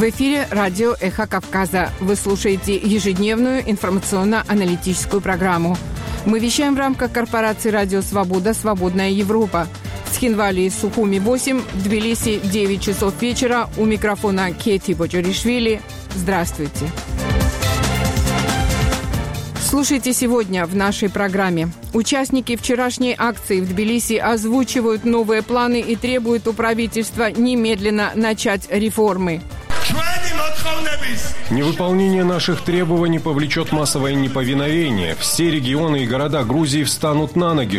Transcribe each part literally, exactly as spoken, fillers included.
В эфире радио «Эхо Кавказа». Вы слушаете ежедневную информационно-аналитическую программу. Мы вещаем в рамках корпорации «Радио Свобода. Свободная Европа». В Цхинвале и Сухуми восемь, в Тбилиси девять часов вечера. У микрофона Кети Боджоришвили. Здравствуйте. Слушайте сегодня в нашей программе. Участники вчерашней акции в Тбилиси озвучивают новые планы и требуют у правительства немедленно начать реформы. Невыполнение наших требований повлечет массовое неповиновение. Все регионы и города Грузии встанут на ноги.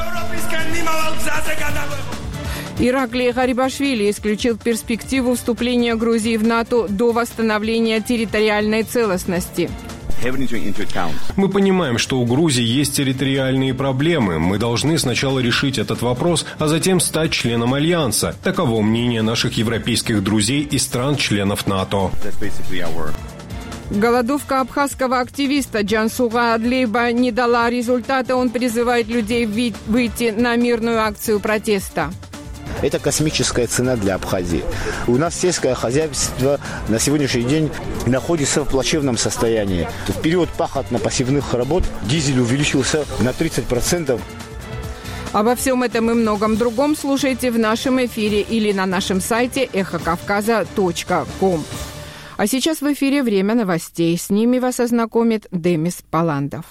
Ираклий Гарибашвили исключил перспективу вступления Грузии в НАТО до восстановления территориальной целостности. Мы понимаем, что у Грузии есть территориальные проблемы. Мы должны сначала решить этот вопрос, а затем стать членом Альянса. Таково мнение наших европейских друзей и стран-членов НАТО. Голодовка абхазского активиста Джансуга Адлейба не дала результата. Он призывает людей выйти на мирную акцию протеста. Это космическая цена для Абхазии. У нас сельское хозяйство на сегодняшний день находится в плачевном состоянии. В период пахотно-пассивных работ дизель увеличился на тридцать процентов. Обо всем этом и многом другом слушайте в нашем эфире или на нашем сайте эхо кавказа точка ком. А сейчас в эфире время новостей. С ними вас ознакомит Демис Паландов.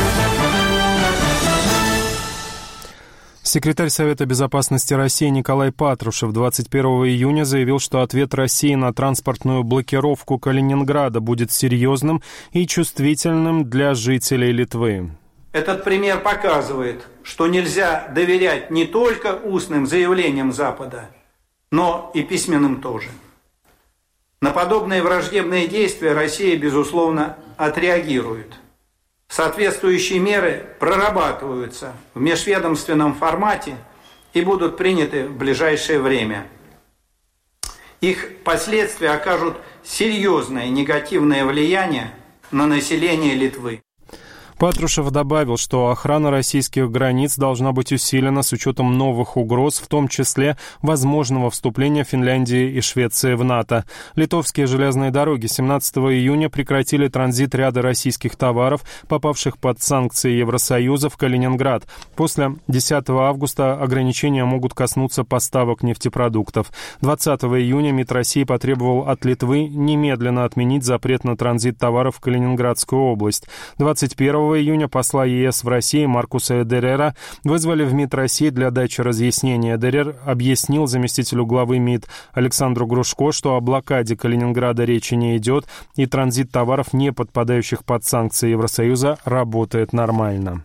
Секретарь Совета безопасности России Николай Патрушев двадцать первого июня заявил, что ответ России на транспортную блокировку Калининграда будет серьезным и чувствительным для жителей Литвы. Этот пример показывает, что нельзя доверять не только устным заявлениям Запада, но и письменным тоже. На подобные враждебные действия Россия, безусловно, отреагирует. Соответствующие меры прорабатываются в межведомственном формате и будут приняты в ближайшее время. Их последствия окажут серьезное негативное влияние на население Литвы. Патрушев добавил, что охрана российских границ должна быть усилена с учетом новых угроз, в том числе возможного вступления Финляндии и Швеции в НАТО. Литовские железные дороги семнадцатого июня прекратили транзит ряда российских товаров, попавших под санкции Евросоюза, в Калининград. После десятого августа ограничения могут коснуться поставок нефтепродуктов. двадцатого июня МИД России потребовал от Литвы немедленно отменить запрет на транзит товаров в Калининградскую область. двадцать первого июня посла ЕС в России Маркуса Эдерера вызвали в МИД России для дачи разъяснения. Эдерер объяснил заместителю главы МИД Александру Грушко, что о блокаде Калининграда речи не идет, и транзит товаров, не подпадающих под санкции Евросоюза, работает нормально.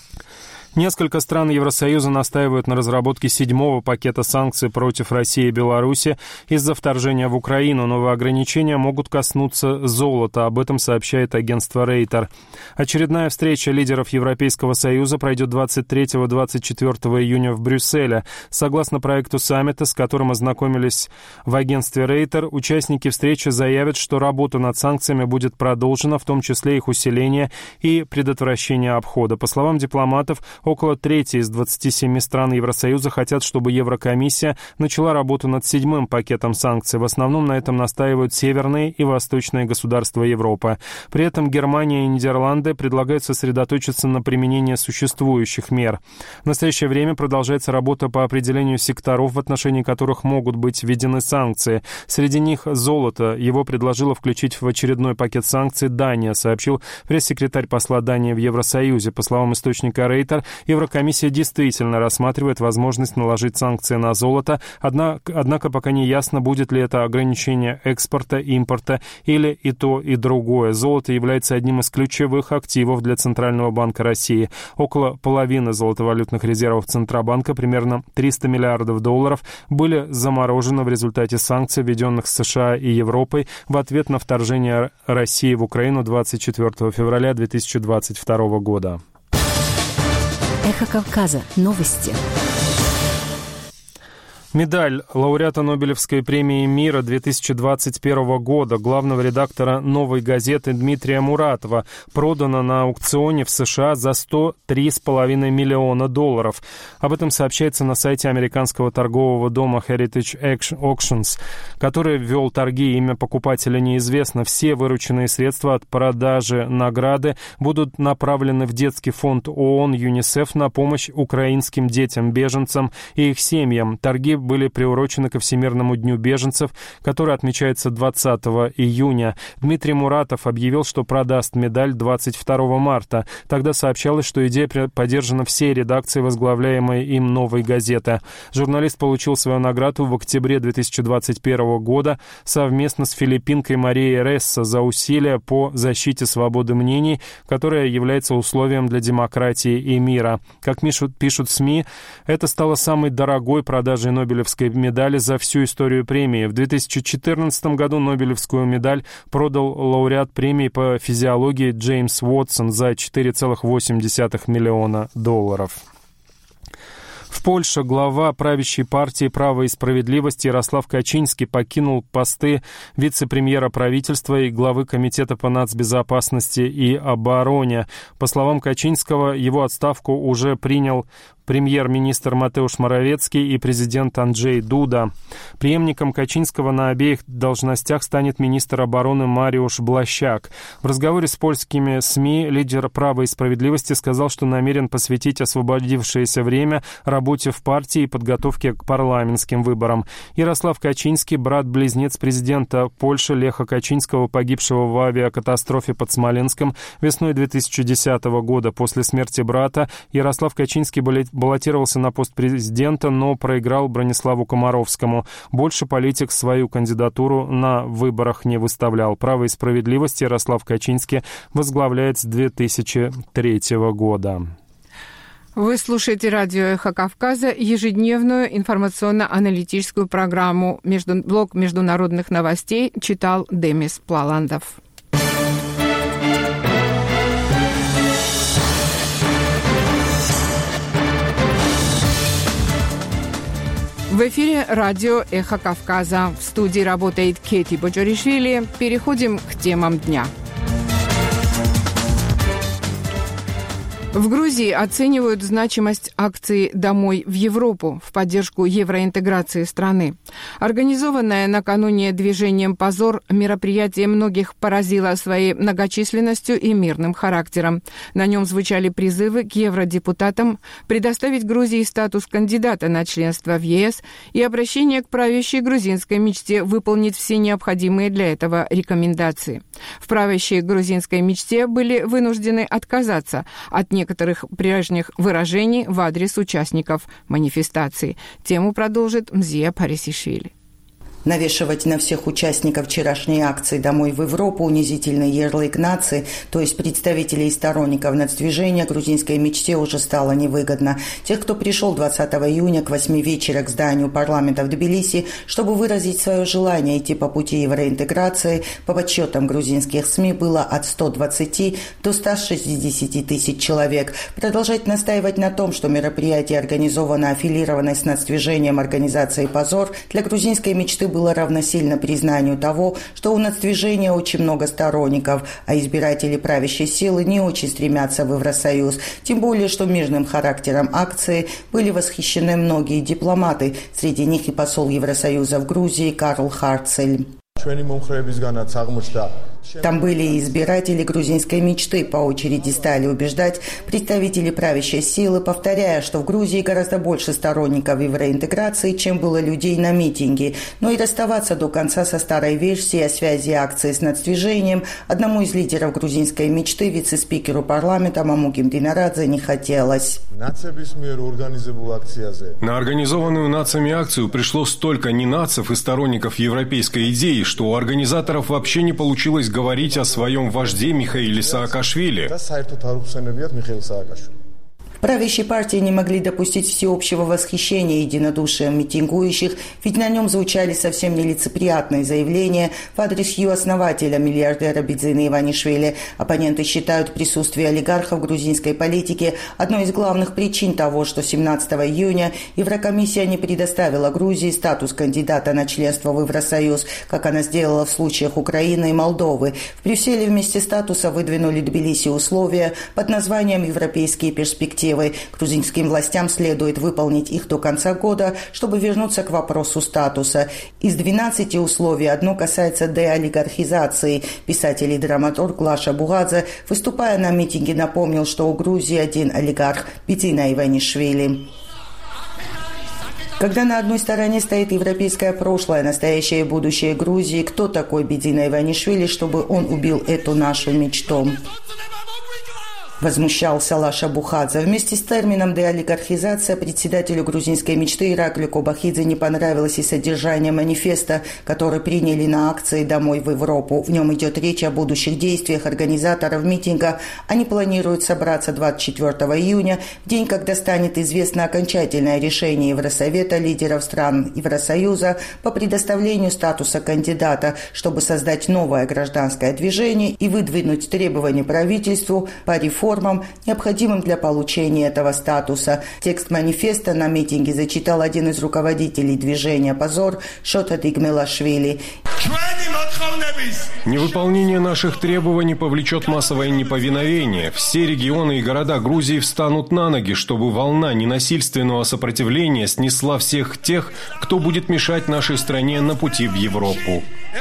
Несколько стран Евросоюза настаивают на разработке седьмого пакета санкций против России и Беларуси из-за вторжения в Украину. Новые ограничения могут коснуться золота. Об этом сообщает агентство Рейтер. Очередная встреча лидеров Европейского Союза пройдет двадцать третьего — двадцать четвёртого июня в Брюсселе. Согласно проекту саммита, с которым ознакомились в агентстве Рейтер, участники встречи заявят, что работа над санкциями будет продолжена, в том числе их усиление и предотвращение обхода. По словам дипломатов, около трети из двадцати семи стран Евросоюза хотят, чтобы Еврокомиссия начала работу над седьмым пакетом санкций. В основном на этом настаивают северные и восточные государства Европы. При этом Германия и Нидерланды предлагают сосредоточиться на применении существующих мер. В настоящее время продолжается работа по определению секторов, в отношении которых могут быть введены санкции. Среди них золото. Его предложила включить в очередной пакет санкций Дания, сообщил пресс-секретарь посла Дании в Евросоюзе. По словам источника Рейтер, Еврокомиссия действительно рассматривает возможность наложить санкции на золото, однако, однако пока не ясно, будет ли это ограничение экспорта, импорта или и то, и другое. Золото является одним из ключевых активов для Центрального банка России. Около половины золотовалютных резервов Центробанка, примерно триста миллиардов долларов, были заморожены в результате санкций, введенных США и Европой в ответ на вторжение России в Украину двадцать четвёртого февраля две тысячи двадцать второго года. Эхо Кавказа. Новости. Медаль лауреата Нобелевской премии мира две тысячи двадцать первого года главного редактора «Новой газеты» Дмитрия Муратова продана на аукционе в США за сто три с половиной миллиона долларов. Об этом сообщается на сайте американского торгового дома Heritage Auctions, который ввел торги. Имя покупателя неизвестно. Все вырученные средства от продажи награды будут направлены в детский фонд ООН ЮНИСЕФ на помощь украинским детям-беженцам и их семьям. Торги были приурочены ко Всемирному дню беженцев, который отмечается двадцатого июня. Дмитрий Муратов объявил, что продаст медаль двадцать второго марта. Тогда сообщалось, что идея поддержана всей редакцией, возглавляемой им «Новой газеты». Журналист получил свою награду в октябре две тысячи двадцать первого года совместно с филиппинкой Марией Ресса за усилия по защите свободы мнений, которая является условием для демократии и мира. Как пишут, пишут СМИ, это стало самой дорогой продажей Нобелевской Нобелевской медали за всю историю премии. В две тысячи четырнадцатом году Нобелевскую медаль продал лауреат премии по физиологии Джеймс Уотсон за четыре целых восемь десятых миллиона долларов. В Польше глава правящей партии «Право и справедливость» Ярослав Качинский покинул посты вице-премьера правительства и главы Комитета по нацбезопасности и обороне. По словам Качинского, его отставку уже принял премьер-министр Матеуш Моровецкий и президент Анджей Дуда. Преемником Качинского на обеих должностях станет министр обороны Мариуш Блащак. В разговоре с польскими СМИ лидер «Права и справедливости» сказал, что намерен посвятить освободившееся время работе в партии и подготовке к парламентским выборам. Ярослав Качинский, брат-близнец президента Польши Леха Качинского, погибшего в авиакатастрофе под Смоленском весной две тысячи десятого года. После смерти брата Ярослав Качинский баллотировался на пост президента, но проиграл Брониславу Комаровскому. Больше политик свою кандидатуру на выборах не выставлял. «Право и справедливость» Ярослав Качинский возглавляет с две тысячи третьего года. Вы слушаете радио «Эхо Кавказа», ежедневную информационно-аналитическую программу. Между... Блок международных новостей читал Демис Плаландов. В эфире радио «Эхо Кавказа». В студии работает Кети Боджоришвили. Переходим к темам дня. В Грузии оценивают значимость акции «Домой в Европу» в поддержку евроинтеграции страны. Организованное накануне движением «Позор» мероприятие многих поразило своей многочисленностью и мирным характером. На нем звучали призывы к евродепутатам предоставить Грузии статус кандидата на членство в ЕС и обращение к правящей грузинской мечте выполнить все необходимые для этого рекомендации. В правящей грузинской мечте были вынуждены отказаться от некоторых некоторых прежних выражений в адрес участников манифестации. Тему продолжит Мзия Парисишвили. Навешивать на всех участников вчерашней акции «Домой в Европу» унизительный ярлык нации, то есть представителей и сторонников нацдвижения грузинской мечте, уже стало невыгодно. Тех, кто пришел двадцатого июня к восьми вечера к зданию парламента в Тбилиси, чтобы выразить свое желание идти по пути евроинтеграции, по подсчетам грузинских СМИ было от ста двадцати до ста шестидесяти тысяч человек. Продолжать настаивать на том, что мероприятие организовано аффилированной с нацдвижением организацией «Позор», для грузинской мечты было равносильно признанию того, что у нацдвижения очень много сторонников, а избиратели правящей силы не очень стремятся в Евросоюз. Тем более, что мирным характером акции были восхищены многие дипломаты, среди них и посол Евросоюза в Грузии Карл Харцель. Там были и избиратели грузинской мечты, по очереди стали убеждать представители правящей силы, повторяя, что в Грузии гораздо больше сторонников евроинтеграции, чем было людей на митинге. Но и расставаться до конца со старой версией о связи акции с нацдвижением одному из лидеров грузинской мечты, вице-спикеру парламента Мамуким Динарадзе, не хотелось. На организованную нациями акцию пришло столько ненацев и сторонников европейской идеи, что у организаторов вообще не получилось говорить о своем вожде Михаиле Саакашвили. В правящей партии не могли допустить всеобщего восхищения единодушием митингующих, ведь на нем звучали совсем нелицеприятные заявления в адрес ее основателя, миллиардера Бидзина Иванишвили. Оппоненты считают присутствие олигархов в грузинской политике одной из главных причин того, что семнадцатого июня Еврокомиссия не предоставила Грузии статус кандидата на членство в Евросоюз, как она сделала в случаях Украины и Молдовы. В Брюсселе вместе статуса выдвинули Тбилиси условия под названием «Европейские перспективы». Грузинским властям следует выполнить их до конца года, чтобы вернуться к вопросу статуса. Из двенадцати условий одно касается деолигархизации. Писатель и драматург Лаша Бугадзе, выступая на митинге, напомнил, что у Грузии один олигарх – Бидзина Иванишвили. Когда на одной стороне стоит европейское прошлое, настоящее и будущее Грузии, кто такой Бидзина Иванишвили, чтобы он убил эту нашу мечту? Возмущался Лаша Бухадзе. Вместе с термином «деолигархизация» председателю грузинской мечты Ираклию Кобахидзе не понравилось и содержание манифеста, который приняли на акции «Домой в Европу». В нем идет речь о будущих действиях организаторов митинга. Они планируют собраться двадцать четвёртого июня, в день, когда станет известно окончательное решение Евросовета лидеров стран Евросоюза по предоставлению статуса кандидата, чтобы создать новое гражданское движение и выдвинуть требования правительству по реформам, необходимым для получения этого статуса. Текст манифеста на митинге зачитал один из руководителей движения «Позор» Шота Дигмелашвили. Невыполнение наших требований повлечет массовое неповиновение. Все регионы и города Грузии встанут на ноги, чтобы волна ненасильственного сопротивления снесла всех тех, кто будет мешать нашей стране на пути в Европу.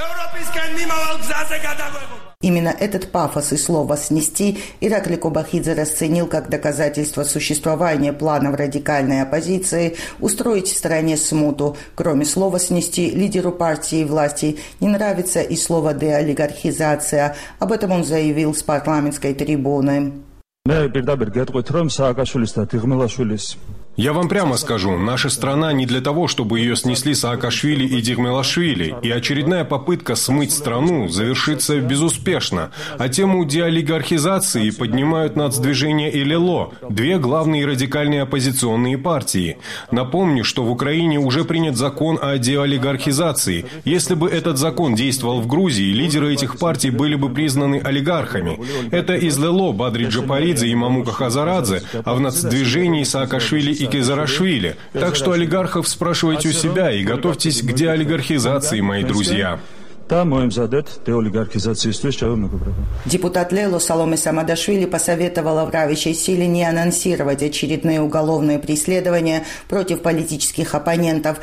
Именно этот пафос и слово «снести» Ираклий Кобахидзе расценил как доказательство существования планов радикальной оппозиции устроить в стране смуту. Кроме слова «снести», лидеру партии и власти не нравится и слово «деолигархизация». Об этом он заявил с парламентской трибуны. Я вам прямо скажу, наша страна не для того, чтобы ее снесли Саакашвили и Дигмелашвили, и очередная попытка смыть страну завершится безуспешно. А тему деолигархизации поднимают нацдвижение и ЛЕЛО, две главные радикальные оппозиционные партии. Напомню, что в Украине уже принят закон о деолигархизации. Если бы этот закон действовал в Грузии, лидеры этих партий были бы признаны олигархами. Это из ЛЕЛО Бадри Джапаридзе и Мамука Хазарадзе, а в нацдвижении Саакашвили и Кизарашвили. Так что олигархов спрашивайте у себя и готовьтесь к деолигархизации, мои друзья. Депутат ЛЕЛО Саломе Самадашвили посоветовала правящей силе не анонсировать очередные уголовные преследования против политических оппонентов.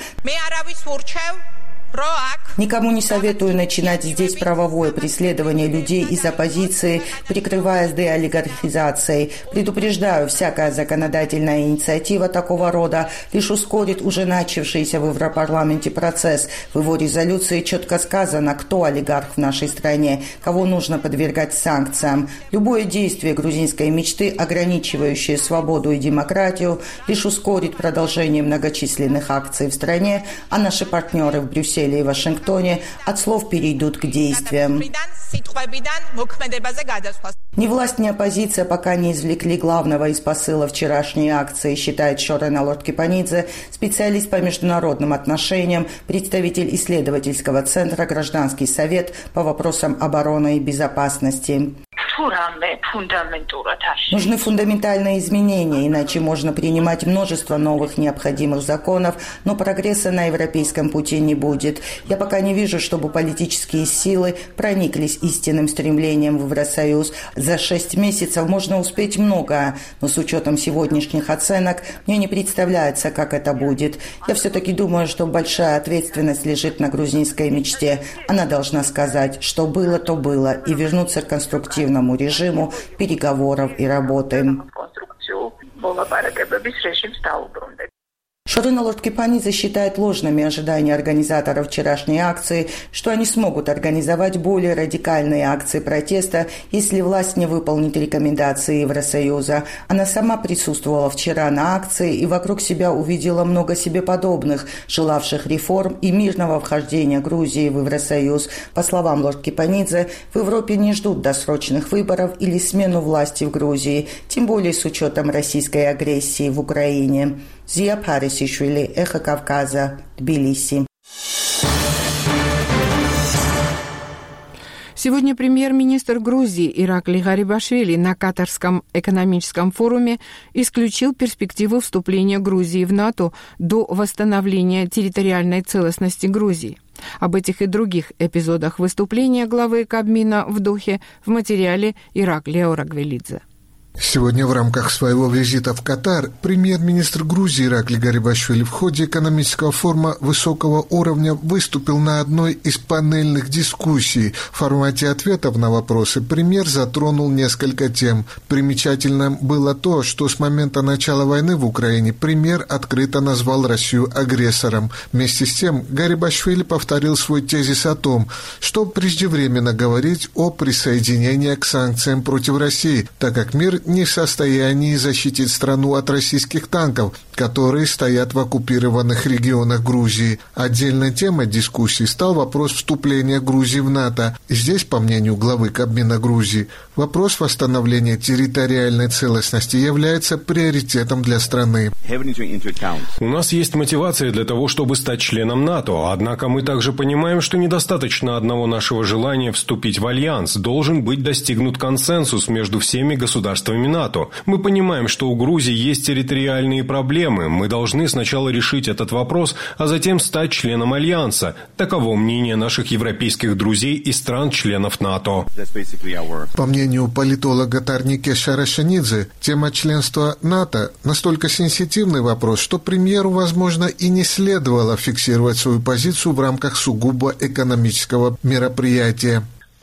Никому не советую начинать здесь правовое преследование людей из оппозиции, прикрываясь деолигархизацией. Предупреждаю, всякая законодательная инициатива такого рода лишь ускорит уже начавшийся в Европарламенте процесс. В его резолюции четко сказано, кто олигарх в нашей стране, кого нужно подвергать санкциям. Любое действие грузинской мечты, ограничивающее свободу и демократию, лишь ускорит продолжение многочисленных акций в стране, а наши партнеры в Брюсселе и Вашингтоне от слов перейдут к действиям. Ни власть, ни оппозиция пока не извлекли главного из посыла вчерашней акции, считает Шорена Лорд-Кипанидзе, специалист по международным отношениям, представитель исследовательского центра «Гражданский совет» по вопросам обороны и безопасности. Нужны фундаментальные изменения, иначе можно принимать множество новых необходимых законов, но прогресса на европейском пути не будет. Я пока не вижу, чтобы политические силы прониклись истинным стремлением в Евросоюз. За шесть месяцев можно успеть многое, но с учетом сегодняшних оценок мне не представляется, как это будет. Я все-таки думаю, что большая ответственность лежит на грузинской мечте. Она должна сказать, что было, то было, и вернуться к конструктивному режиму переговоров и работы. Шарына Лорд-Кипанидзе считает ложными ожидания организаторов вчерашней акции, что они смогут организовать более радикальные акции протеста, если власть не выполнит рекомендации Евросоюза. Она сама присутствовала вчера на акции и вокруг себя увидела много себе подобных, желавших реформ и мирного вхождения Грузии в Евросоюз. По словам Лорд-Кипанидзе, в Европе не ждут досрочных выборов или смену власти в Грузии, тем более с учетом российской агрессии в Украине. Зия Парисишвили, Эхо Кавказа, Тбилиси. Сегодня премьер-министр Грузии Иракли Гарибашвили на Катарском экономическом форуме исключил перспективы вступления Грузии в НАТО до восстановления территориальной целостности Грузии. Об этих и других эпизодах выступления главы Кабмина в Дохе в материале Иракли Орагвелидзе. Сегодня в рамках своего визита в Катар премьер-министр Грузии Иракли Гарибашвили в ходе экономического форума высокого уровня выступил на одной из панельных дискуссий. В формате ответов на вопросы премьер затронул несколько тем. Примечательным было то, что с момента начала войны в Украине премьер открыто назвал Россию агрессором. Вместе с тем Гарибашвили повторил свой тезис о том, что преждевременно говорить о присоединении к санкциям против России, так как мир не в состоянии защитить страну от российских танков, которые стоят в оккупированных регионах Грузии. Отдельной темой дискуссии стал вопрос вступления Грузии в НАТО. Здесь, по мнению главы Кабмина Грузии, вопрос восстановления территориальной целостности является приоритетом для страны. У нас есть мотивация для того, чтобы стать членом НАТО, однако мы также понимаем, что недостаточно одного нашего желания вступить в альянс. Должен быть достигнут консенсус между всеми государствами НАТО. Мы понимаем, что у Грузии есть территориальные проблемы. Мы должны сначала решить этот вопрос, а затем стать членом альянса. Таково мнение наших европейских друзей и стран-членов НАТО. По мнению политолога Тарнике Шарашанидзе, тема членства НАТО настолько сенситивный вопрос, что премьеру, возможно, и не следовало фиксировать свою позицию в рамках сугубо экономического мероприятия.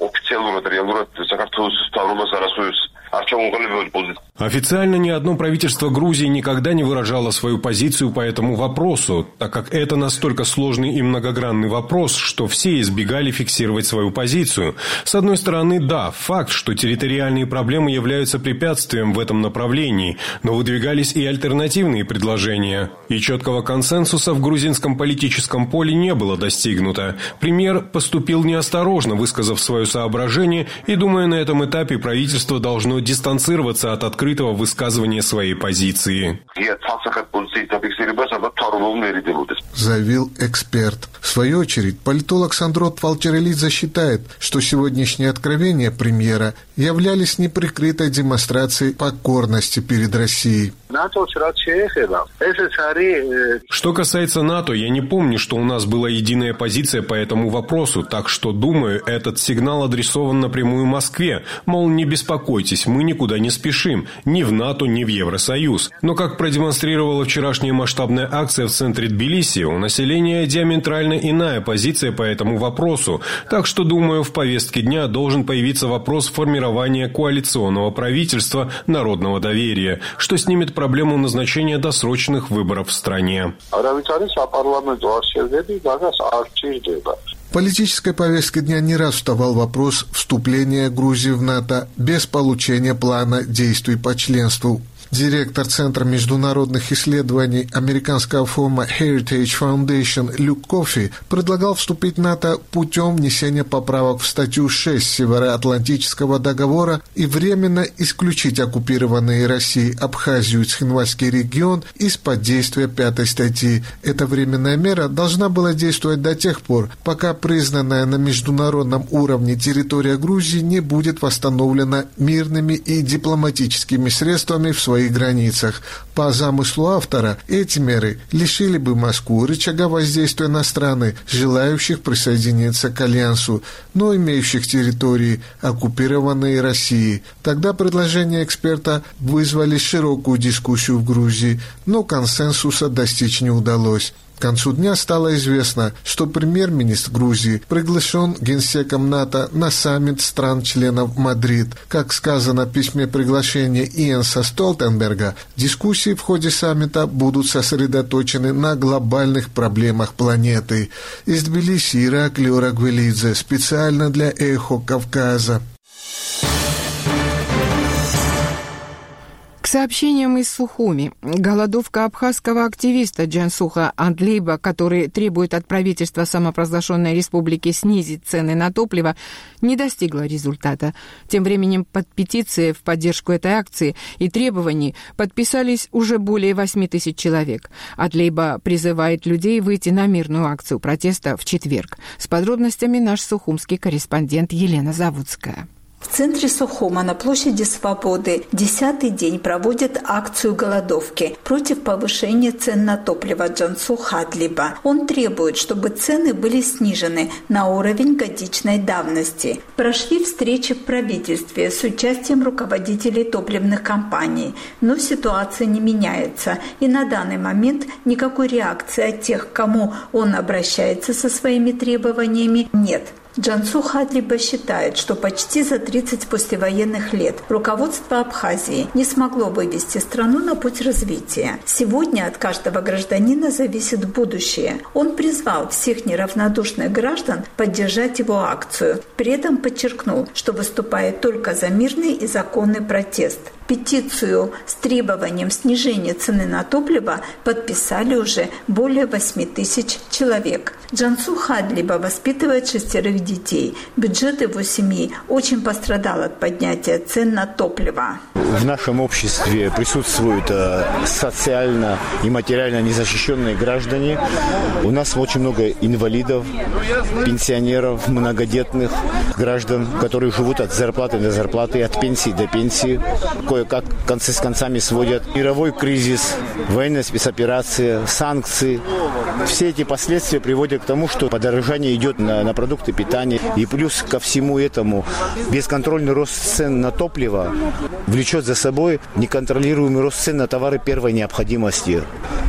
Официально ни одно правительство Грузии никогда не выражало свою позицию по этому вопросу, так как это настолько сложный и многогранный вопрос, что все избегали фиксировать свою позицию. С одной стороны, да, факт, что территориальные проблемы являются препятствием в этом направлении, но выдвигались и альтернативные предложения. И четкого консенсуса в грузинском политическом поле не было достигнуто. Премьер поступил неосторожно, высказав свое соображение, и, думаю, на этом этапе правительство должно дистанцироваться от открытого высказывания своей позиции. Заявил эксперт. В свою очередь, политолог Сандро Твалчерелидзе считает, что сегодняшние откровения премьера являлись неприкрытой демонстрацией покорности перед Россией. Что касается НАТО, я не помню, что у нас была единая позиция по этому вопросу, так что, думаю, этот сигнал адресован напрямую Москве, мол, не беспокойтесь, мы никуда не спешим, ни в НАТО, ни в Евросоюз. Но, как продемонстрировала вчерашняя масштабная акция в центре Тбилиси, у населения диаметрально иная позиция по этому вопросу, так что, думаю, в повестке дня должен появиться вопрос формирования коалиционного правительства народного доверия, что снимет проблему назначения досрочных выборов в стране. В политической повестке дня не раз вставал вопрос вступления Грузии в НАТО без получения плана действий по членству. Директор Центра международных исследований американского фонда Heritage Foundation Люк Кофи предлагал вступить в НАТО путем внесения поправок в статью шесть Североатлантического договора и временно исключить оккупированные Россией Абхазию и Цхинвальский регион из-под действия пятой статьи. Эта временная мера должна была действовать до тех пор, пока признанная на международном уровне территория Грузии не будет восстановлена мирными и дипломатическими средствами в своей границах. По замыслу автора, эти меры лишили бы Москву рычага воздействия на страны, желающих присоединиться к Альянсу, но имеющих территории, оккупированные Россией. Тогда предложения эксперта вызвали широкую дискуссию в Грузии, но консенсуса достичь не удалось. К концу дня стало известно, что премьер-министр Грузии приглашен генсеком НАТО на саммит стран-членов в Мадрид. Как сказано в письме приглашения Йенса Столтенберга, дискуссии в ходе саммита будут сосредоточены на глобальных проблемах планеты. Из Тбилиси Ираклий Орагвелидзе специально для «Эхо Кавказа». К сообщениям из Сухуми. Голодовка абхазского активиста Джансуха Андлиба, который требует от правительства самопровозглашенной республики снизить цены на топливо, не достигла результата. Тем временем под петицией в поддержку этой акции и требований подписались уже более восемь тысяч человек. Андлиба призывает людей выйти на мирную акцию протеста в четверг. С подробностями наш сухумский корреспондент Елена Завудская. В центре Сухума на площади Свободы десятый день проводят акцию голодовки против повышения цен на топливо Джансуха Андлиба. Он требует, чтобы цены были снижены на уровень годичной давности. Прошли встречи в правительстве с участием руководителей топливных компаний, но ситуация не меняется, и на данный момент никакой реакции от тех, к кому он обращается со своими требованиями, нет. Джансуха Андлиба считает, что почти за тридцать послевоенных лет руководство Абхазии не смогло вывести страну на путь развития. Сегодня от каждого гражданина зависит будущее. Он призвал всех неравнодушных граждан поддержать его акцию. При этом подчеркнул, что выступает только за мирный и законный протест. Петицию с требованием снижения цены на топливо подписали уже более восемь тысяч человек. Джансуха Андлиба воспитывает шестерых детей. Бюджет его семьи очень пострадал от поднятия цен на топливо. В нашем обществе присутствуют социально и материально незащищенные граждане. У нас очень много инвалидов, пенсионеров, многодетных граждан, которые живут от зарплаты до зарплаты, от пенсии до пенсии. Кое-как концы с концами сводят. Мировой кризис, военная спецоперация, санкции. Все эти последствия приводят к тому, что подорожание идет на, на продукты питания. И плюс ко всему этому бесконтрольный рост цен на топливо влечет за собой неконтролируемый рост цен на товары первой необходимости.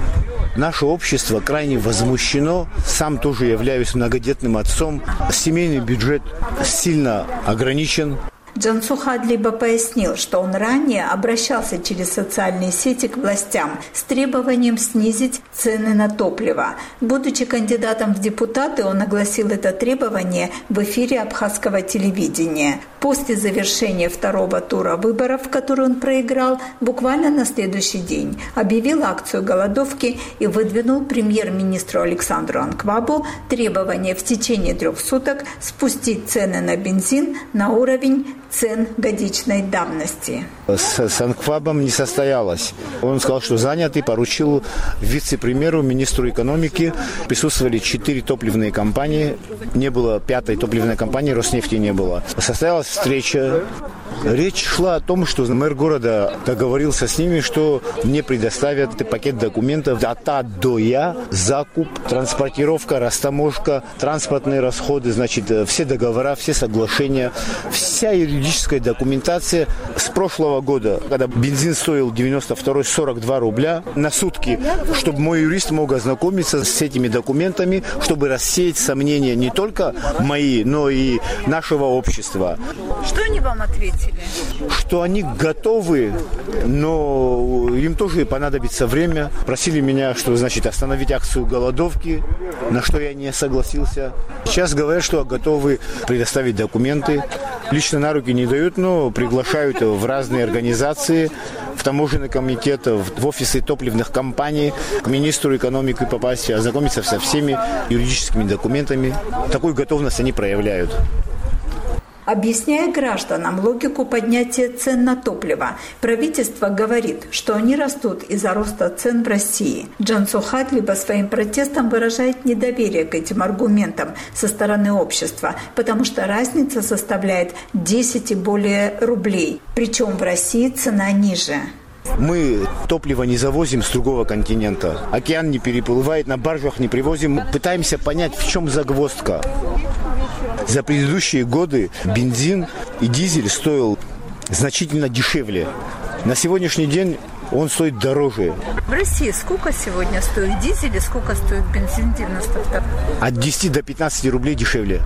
Наше общество крайне возмущено. Сам тоже являюсь многодетным отцом. Семейный бюджет сильно ограничен. Джансуха Андлиба пояснил, что он ранее обращался через социальные сети к властям с требованием снизить цены на топливо. Будучи кандидатом в депутаты, он огласил это требование в эфире абхазского телевидения. После завершения второго тура выборов, который он проиграл, буквально на следующий день объявил акцию голодовки и выдвинул премьер-министру Александру Анквабу требование в течение трех суток спустить цены на бензин на уровень цен годичной давности. С, с Анквабом не состоялось. Он сказал, что занят, и поручил вице-премьеру, министру экономики. Присутствовали четыре топливные компании. Не было пятой топливной компании, Роснефти не было. Состоялась встреча. Речь шла о том, что мэр города договорился с ними, что мне предоставят пакет документов от А до Я, закуп, транспортировка, растаможка, транспортные расходы, значит, все договора, все соглашения, вся юридическая документация с прошлого года, когда бензин стоил девяносто второй сорок два рубля на сутки, чтобы мой юрист мог ознакомиться с этими документами, чтобы рассеять сомнения не только мои, но и нашего общества. Что они вам ответили? Что они готовы, но им тоже понадобится время. Просили меня, что значит остановить акцию голодовки, на что я не согласился. Сейчас говорят, что готовы предоставить документы. Лично на руки не дают, но приглашают в разные организации, в таможенный комитет, в офисы топливных компаний, к министру экономики попасть, ознакомиться со всеми юридическими документами. Такую готовность они проявляют. Объясняя гражданам логику поднятия цен на топливо, правительство говорит, что они растут из-за роста цен в России. Джансуха Андлиба своим протестом выражает недоверие к этим аргументам со стороны общества, потому что разница составляет десять и более рублей, причем в России цена ниже. Мы топливо не завозим с другого континента, океан не переплывает, на баржах не привозим. Мы пытаемся понять, в чем загвоздка. За предыдущие годы бензин и дизель стоил значительно дешевле. На сегодняшний день он стоит дороже. В России сколько сегодня стоит дизель и сколько стоит бензин девяносто второй? От десяти до пятнадцати рублей дешевле.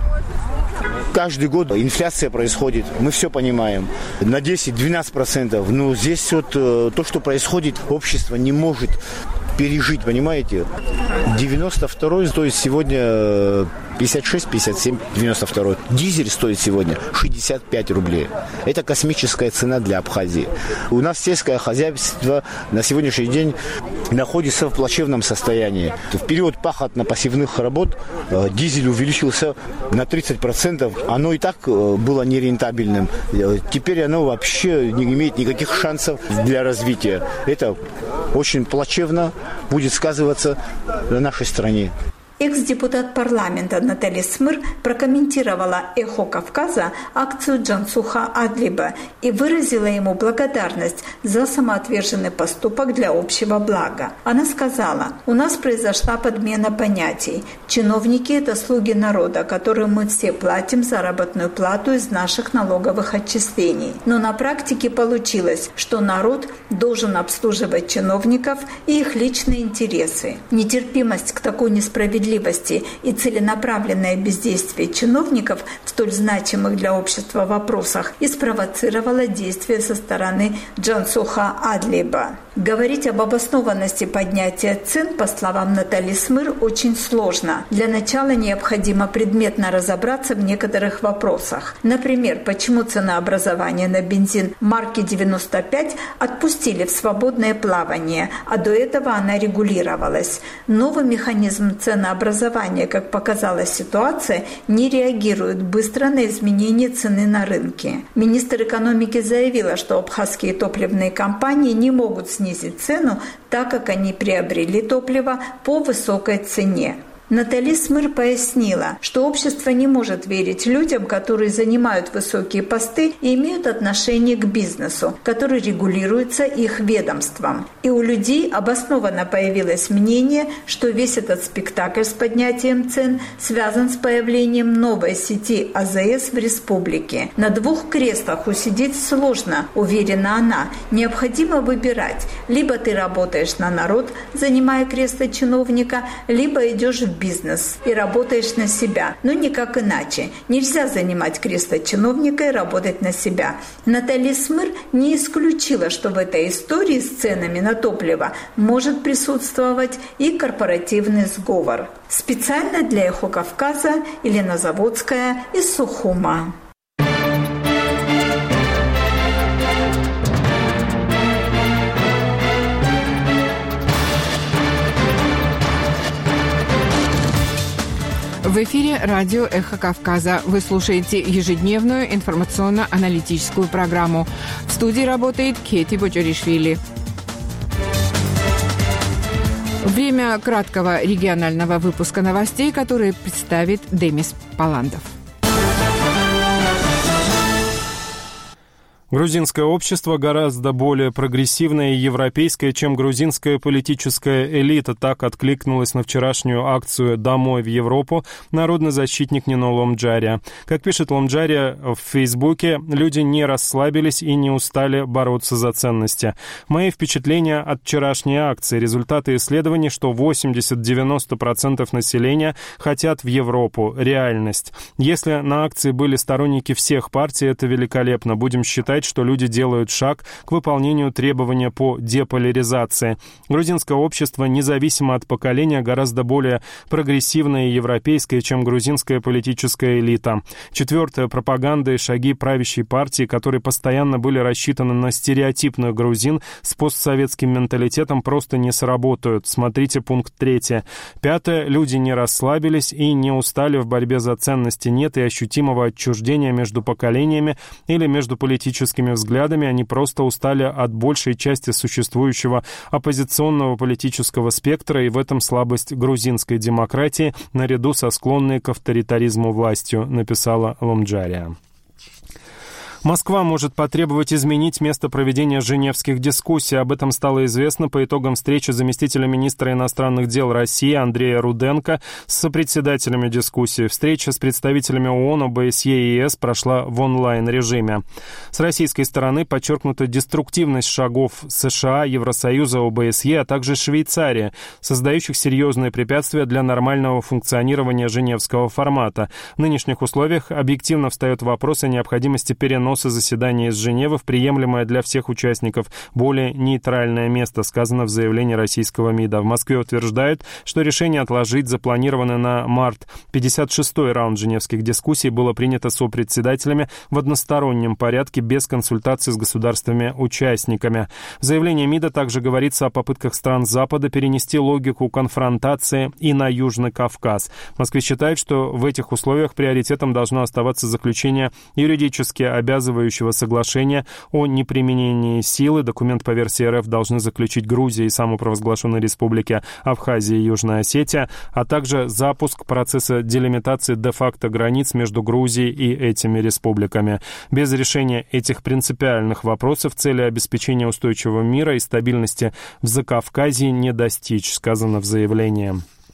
Каждый год инфляция происходит, мы все понимаем, на десять-двенадцать процентов. Но здесь вот то, что происходит, общество не может пережить, понимаете? девяносто второй стоит сегодня пятьдесят шесть, пятьдесят семь, девяносто второй. Дизель стоит сегодня шестьдесят пять рублей. Это космическая цена для Абхазии. У нас сельское хозяйство на сегодняшний день находится в плачевном состоянии. В период пахотно-пассивных работ дизель увеличился на тридцать процентов. Оно и так было нерентабельным. Теперь оно вообще не имеет никаких шансов для развития. Это очень плачевно будет сказываться на нашей стране. Экс-депутат парламента Натали Смыр прокомментировала «Эхо Кавказа» акцию Джансуха Адлиба и выразила ему благодарность за самоотверженный поступок для общего блага. Она сказала: «У нас произошла подмена понятий. Чиновники – это слуги народа, которым мы все платим заработную плату из наших налоговых отчислений. Но на практике получилось, что народ должен обслуживать чиновников и их личные интересы. Нетерпимость к такой несправедливости и целенаправленное бездействие чиновников в столь значимых для общества вопросах и спровоцировало действия со стороны Джансуха Адлиба». Говорить об обоснованности поднятия цен, по словам Натали Смыр, очень сложно. Для начала необходимо предметно разобраться в некоторых вопросах. Например, почему ценообразование на бензин марки девяносто пять отпустили в свободное плавание, а до этого она регулировалась. Новый механизм ценообразования, как показала ситуация, не реагирует быстро на изменения цены на рынке. Министр экономики заявила, что абхазские топливные компании не могут снизить снизить цену, так как они приобрели топливо по высокой цене. Натали Смыр пояснила, что общество не может верить людям, которые занимают высокие посты и имеют отношение к бизнесу, который регулируется их ведомством. И у людей обоснованно появилось мнение, что весь этот спектакль с поднятием цен связан с появлением новой сети А З С в республике. На двух креслах усидеть сложно, уверена она. Необходимо выбирать. Либо ты работаешь на народ, занимая кресло чиновника, либо идешь в бизнес и работаешь на себя, но никак иначе. Нельзя занимать кресло чиновника и работать на себя. Натали Смыр не исключила, что в этой истории с ценами на топливо может присутствовать и корпоративный сговор. Специально для «Эхо Кавказа» Елена Заводская из Сухума. В эфире радио «Эхо Кавказа». Вы слушаете ежедневную информационно-аналитическую программу. В студии работает Кети Боджоришвили. Время краткого регионального выпуска новостей, который представит Демис Паландов. Грузинское общество гораздо более прогрессивное и европейское, чем грузинская политическая элита. Так откликнулась на вчерашнюю акцию «Домой в Европу» народный защитник Нино Ломджария. Как пишет Ломджария в Фейсбуке, люди не расслабились и не устали бороться за ценности. Мои впечатления от вчерашней акции. Результаты исследований, что восемьдесят-девяносто процентов населения хотят в Европу. Реальность. Если на акции были сторонники всех партий, это великолепно. Будем считать, что люди делают шаг к выполнению требования по деполяризации. Грузинское общество, независимо от поколения, гораздо более прогрессивное и европейское, чем грузинская политическая элита. Четвертое. Пропаганда и шаги правящей партии, которые постоянно были рассчитаны на стереотипных грузин с постсоветским менталитетом, просто не сработают. Смотрите пункт третий. Пятое. Люди не расслабились и не устали в борьбе за ценности. Нет и ощутимого отчуждения между поколениями или между политическими взглядами, они просто устали от большей части существующего оппозиционного политического спектра, и в этом слабость грузинской демократии наряду со склонной к авторитаризму властью, написала Ломджария. Москва может потребовать изменить место проведения женевских дискуссий. Об этом стало известно по итогам встречи заместителя министра иностранных дел России Андрея Руденко с сопредседателями дискуссии. Встреча с представителями ООН, ОБСЕ и ЕС прошла в онлайн-режиме. С российской стороны подчеркнута деструктивность шагов США, Евросоюза, ОБСЕ, а также Швейцарии, создающих серьезные препятствия для нормального функционирования женевского формата. В нынешних условиях объективно встает вопрос о необходимости переноса заседания из Женевы в приемлемое для всех участников более нейтральное место, сказано в заявлении российского МИДа. В Москве утверждают, что решение отложить запланированный на март пятьдесят шестой раунд женевских дискуссий было принято сопредседателями в одностороннем порядке без консультаций с государствами-участниками. В заявлении МИДа также говорится о попытках стран Запада перенести логику конфронтации и на Южный Кавказ. В Москве считают, что в этих условиях приоритетом должно оставаться заключение юридически обязывающего соглашения о неприменении силы. Документ по версии РФ должны заключить Грузия и самопровозглашенные республики Абхазия и Южная Осетия, а также запуск процесса делимитации де-факто границ между Грузией и этими республиками. Без решения этих принципиальных вопросов цели обеспечения устойчивого мира и стабильности в Закавказье не достичь, сказано в заявлении.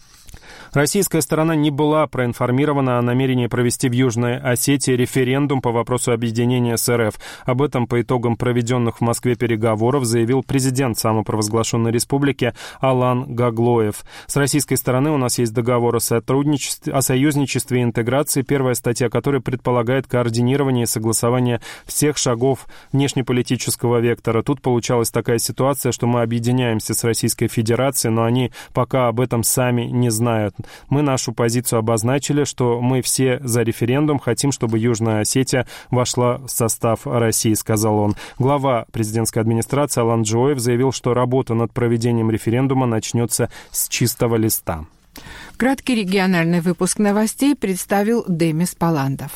Российская сторона не была проинформирована о намерении провести в Южной Осетии референдум по вопросу объединения с РФ. Об этом по итогам проведенных в Москве переговоров заявил президент самопровозглашенной республики Алан Гаглоев. С российской стороны у нас есть договор о сотрудничестве, о союзничестве и интеграции, первая статья которой предполагает координирование и согласование всех шагов внешнеполитического вектора. Тут получалась такая ситуация, что мы объединяемся с Российской Федерацией, но они пока об этом сами не знают. Мы нашу позицию обозначили, что мы все за референдум, хотим, чтобы Южная Осетия вошла в состав России, сказал он. Глава президентской администрации Алан Джоев заявил, что работа над проведением референдума начнется с чистого листа. Краткий региональный выпуск новостей представил Демис Паландов.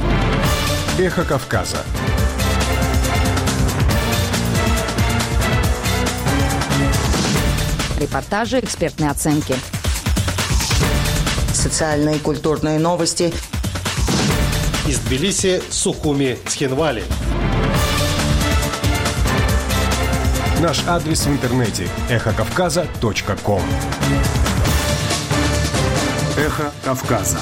Эхо Кавказа. Репортажи, экспертные оценки. Социальные и культурные новости. Из Тбилиси, Сухуми, Цхинвали. Наш адрес в интернете – эхо кавказа точка ком. Эхо Кавказа.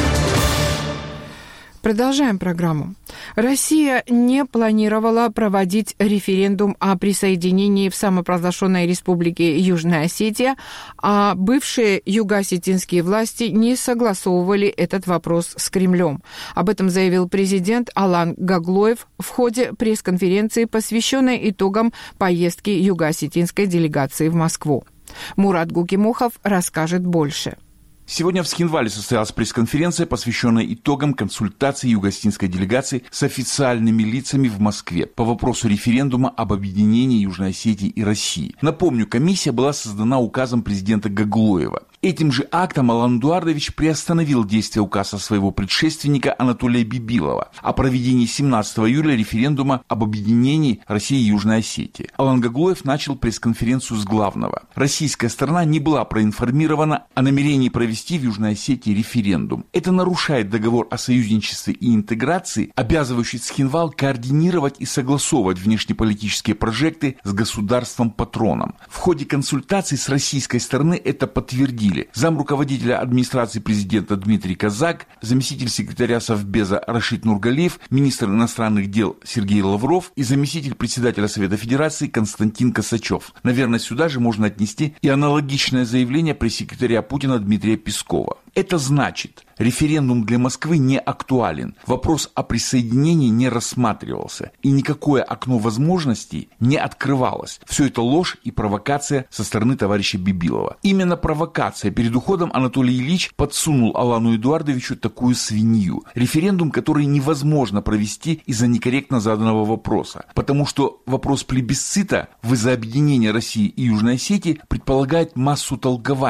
Продолжаем программу. Россия не планировала проводить референдум о присоединении в самопровозглашенной республике Южная Осетия, а бывшие юго-осетинские власти не согласовывали этот вопрос с Кремлем. Об этом заявил президент Алан Гаглоев в ходе пресс-конференции, посвященной итогам поездки юго-осетинской делегации в Москву. Мурат Гукимухов расскажет больше. Сегодня в Цхинвале состоялась пресс-конференция, посвященная итогам консультаций юго-осетинской делегации с официальными лицами в Москве по вопросу референдума об объединении Южной Осетии и России. Напомню, комиссия была создана указом президента Гаглоева. Этим же актом Алан Эдуардович приостановил действие указа своего предшественника Анатолия Бибилова о проведении семнадцатого июля референдума об объединении России и Южной Осетии. Алан Гаглоев начал пресс-конференцию с главного. Российская сторона не была проинформирована о намерении провести в Южной Осетии референдум. Это нарушает договор о союзничестве и интеграции, обязывающий Цхинвал координировать и согласовывать внешнеполитические проекты с государством-патроном. В ходе консультаций с российской стороны это подтвердили замруководителя администрации президента Дмитрий Казак, заместитель секретаря Совбеза Рашид Нургалиев, министр иностранных дел Сергей Лавров и заместитель председателя Совета Федерации Константин Косачев. Наверное, сюда же можно отнести и аналогичное заявление пресс-секретаря Путина Дмитрия Пескова. Это значит, референдум для Москвы не актуален, вопрос о присоединении не рассматривался, и никакое окно возможностей не открывалось. Все это ложь и провокация со стороны товарища Бибилова. Именно провокация. Перед уходом Анатолий Ильич подсунул Алану Эдуардовичу такую свинью. Референдум, который невозможно провести из-за некорректно заданного вопроса, потому что вопрос плебисцита в из-за объединения России и Южной Осетии предполагает массу толкований.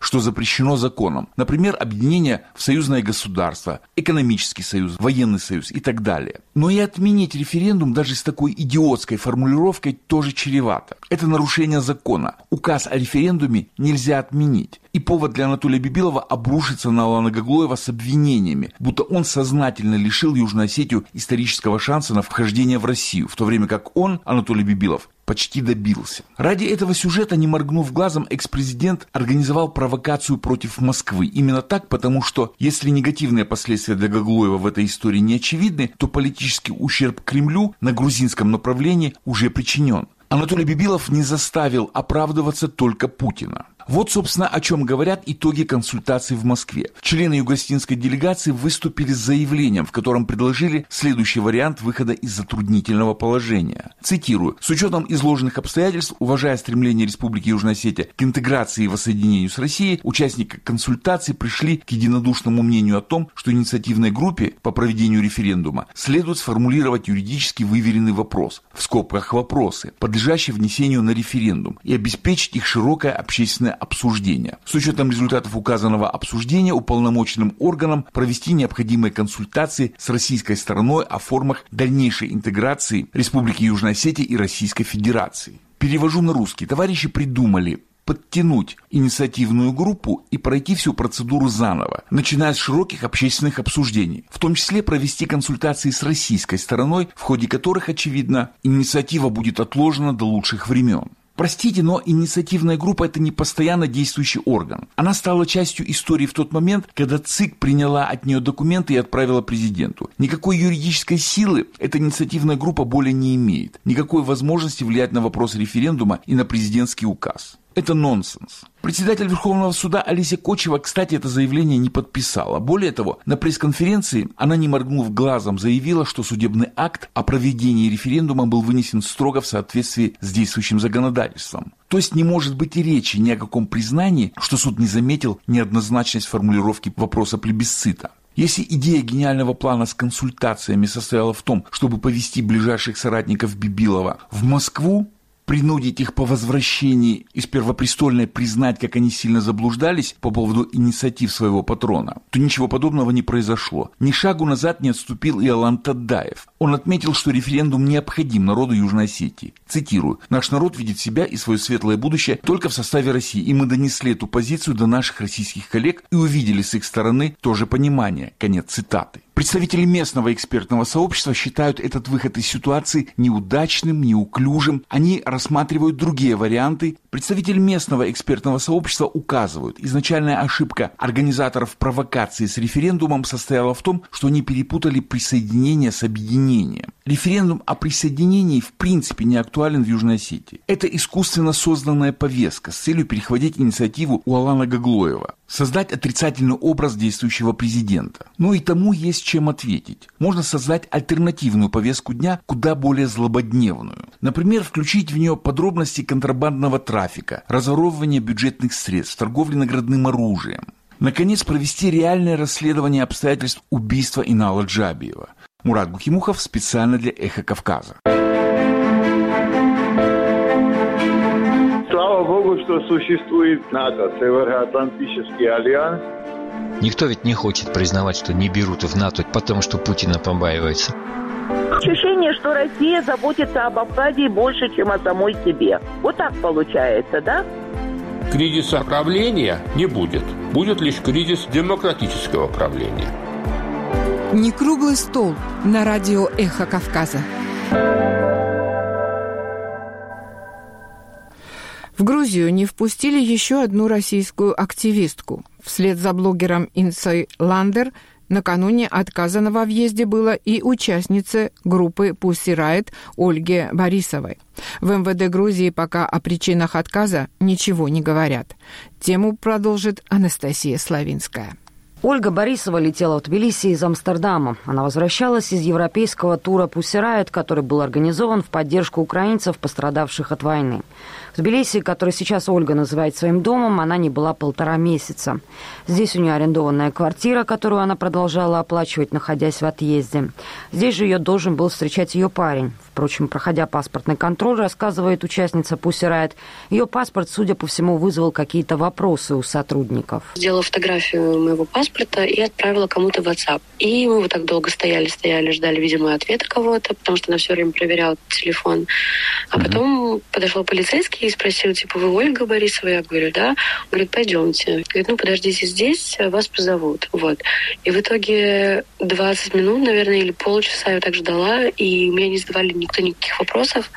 что запрещено законом. Например, объединение в союзное государство, экономический союз, военный союз и так далее. Но и отменить референдум даже с такой идиотской формулировкой тоже чревато. Это нарушение закона. Указ о референдуме нельзя отменить. И повод для Анатолия Бибилова обрушиться на Алана Гаглоева с обвинениями, будто он сознательно лишил Южную Осетию исторического шанса на вхождение в Россию, в то время как он, Анатолий Бибилов, почти добился. Ради этого сюжета, не моргнув глазом, экс-президент организовал провокацию против Москвы. Именно так, потому что, если негативные последствия для Гаглоева в этой истории не очевидны, то политический ущерб Кремлю на грузинском направлении уже причинен. Анатолий Бибилов не заставил оправдываться только Путина. Вот, собственно, о чем говорят итоги консультаций в Москве. Члены юго-осетинской делегации выступили с заявлением, в котором предложили следующий вариант выхода из затруднительного положения. Цитирую. «С учетом изложенных обстоятельств, уважая стремление Республики Южная Осетия к интеграции и воссоединению с Россией, участники консультаций пришли к единодушному мнению о том, что инициативной группе по проведению референдума следует сформулировать юридически выверенный вопрос, в скобках вопросы, подлежащие внесению на референдум, и обеспечить их широкое общественное обсуждения. С учетом результатов указанного обсуждения уполномоченным органам провести необходимые консультации с российской стороной о формах дальнейшей интеграции Республики Южная Осетия и Российской Федерации». Перевожу на русский. Товарищи придумали подтянуть инициативную группу и пройти всю процедуру заново, начиная с широких общественных обсуждений, в том числе провести консультации с российской стороной, в ходе которых, очевидно, инициатива будет отложена до лучших времен. Простите, но инициативная группа – это не постоянно действующий орган. Она стала частью истории в тот момент, когда ЦИК приняла от нее документы и отправила президенту. Никакой юридической силы эта инициативная группа более не имеет. Никакой возможности влиять на вопрос референдума и на президентский указ. Это нонсенс. Председатель Верховного суда Олеся Кочева, кстати, это заявление не подписала. Более того, на пресс-конференции она, не моргнув глазом, заявила, что судебный акт о проведении референдума был вынесен строго в соответствии с действующим законодательством. То есть не может быть и речи ни о каком признании, что суд не заметил неоднозначность формулировки вопроса плебисцита. Если идея гениального плана с консультациями состояла в том, чтобы повести ближайших соратников Бибилова в Москву, принудить их по возвращении из Первопрестольной признать, как они сильно заблуждались по поводу инициатив своего патрона, то ничего подобного не произошло. Ни шагу назад не отступил и Алан Тадаев. Он отметил, что референдум необходим народу Южной Осетии. Цитирую. «Наш народ видит себя и свое светлое будущее только в составе России, и мы донесли эту позицию до наших российских коллег и увидели с их стороны тоже понимание». Конец цитаты. Представители местного экспертного сообщества считают этот выход из ситуации неудачным, неуклюжим. Они рассматривают другие варианты. Представители местного экспертного сообщества указывают, изначальная ошибка организаторов провокации с референдумом состояла в том, что они перепутали присоединение с объединением. Референдум о присоединении в принципе не актуален в Южной Осетии. Это искусственно созданная повестка с целью перехватить инициативу у Алана Гаглоева, создать отрицательный образ действующего президента. Но и тому есть чем ответить. Можно создать альтернативную повестку дня, куда более злободневную. Например, включить в нее подробности контрабандного трафика, разворовывания бюджетных средств, торговли наградным оружием. Наконец, провести реальное расследование обстоятельств убийства Инала Джабиева. Мурат Гухимухов специально для «Эхо Кавказа». Слава Богу, что существует НАТО, Североатлантический альянс. Никто ведь не хочет признавать, что не берут в НАТО, потому что Путина побаивается. Ощущение, что Россия заботится об Абхазии больше, чем о самой себе. Вот так получается, да? Кризиса правления не будет. Будет лишь кризис демократического правления. Не круглый стол на радио «Эхо Кавказа». В Грузию не впустили еще одну российскую активистку. Вслед за блогером Инсой Ландер накануне отказано во въезде было и участнице группы Pussy Riot Ольге Борисовой. В эм вэ дэ Грузии пока о причинах отказа ничего не говорят. Тему продолжит Анастасия Славинская. Ольга Борисова летела в Тбилиси из Амстердама. Она возвращалась из европейского тура Pussy Riot, который был организован в поддержку украинцев, пострадавших от войны. В Тбилиси, который сейчас Ольга называет своим домом, она не была полтора месяца. Здесь у нее арендованная квартира, которую она продолжала оплачивать, находясь в отъезде. Здесь же ее должен был встречать ее парень. Впрочем, проходя паспортный контроль, рассказывает участница Pussy Riot, ее паспорт, судя по всему, вызвал какие-то вопросы у сотрудников. Сделала фотографию моего паспорта и отправила кому-то в WhatsApp. И мы вот так долго стояли, стояли, ждали, видимо, ответа кого-то, потому что она все время проверяла телефон. А mm-hmm. потом подошел полицейский и спросил, типа, вы Ольга Борисова? Я говорю, да. Он говорит, пойдемте. Говорит, ну, подождите здесь, вас позовут. Вот. И в итоге двадцать минут, наверное, или полчаса я так ждала, и меня не задавали никто никаких вопросов.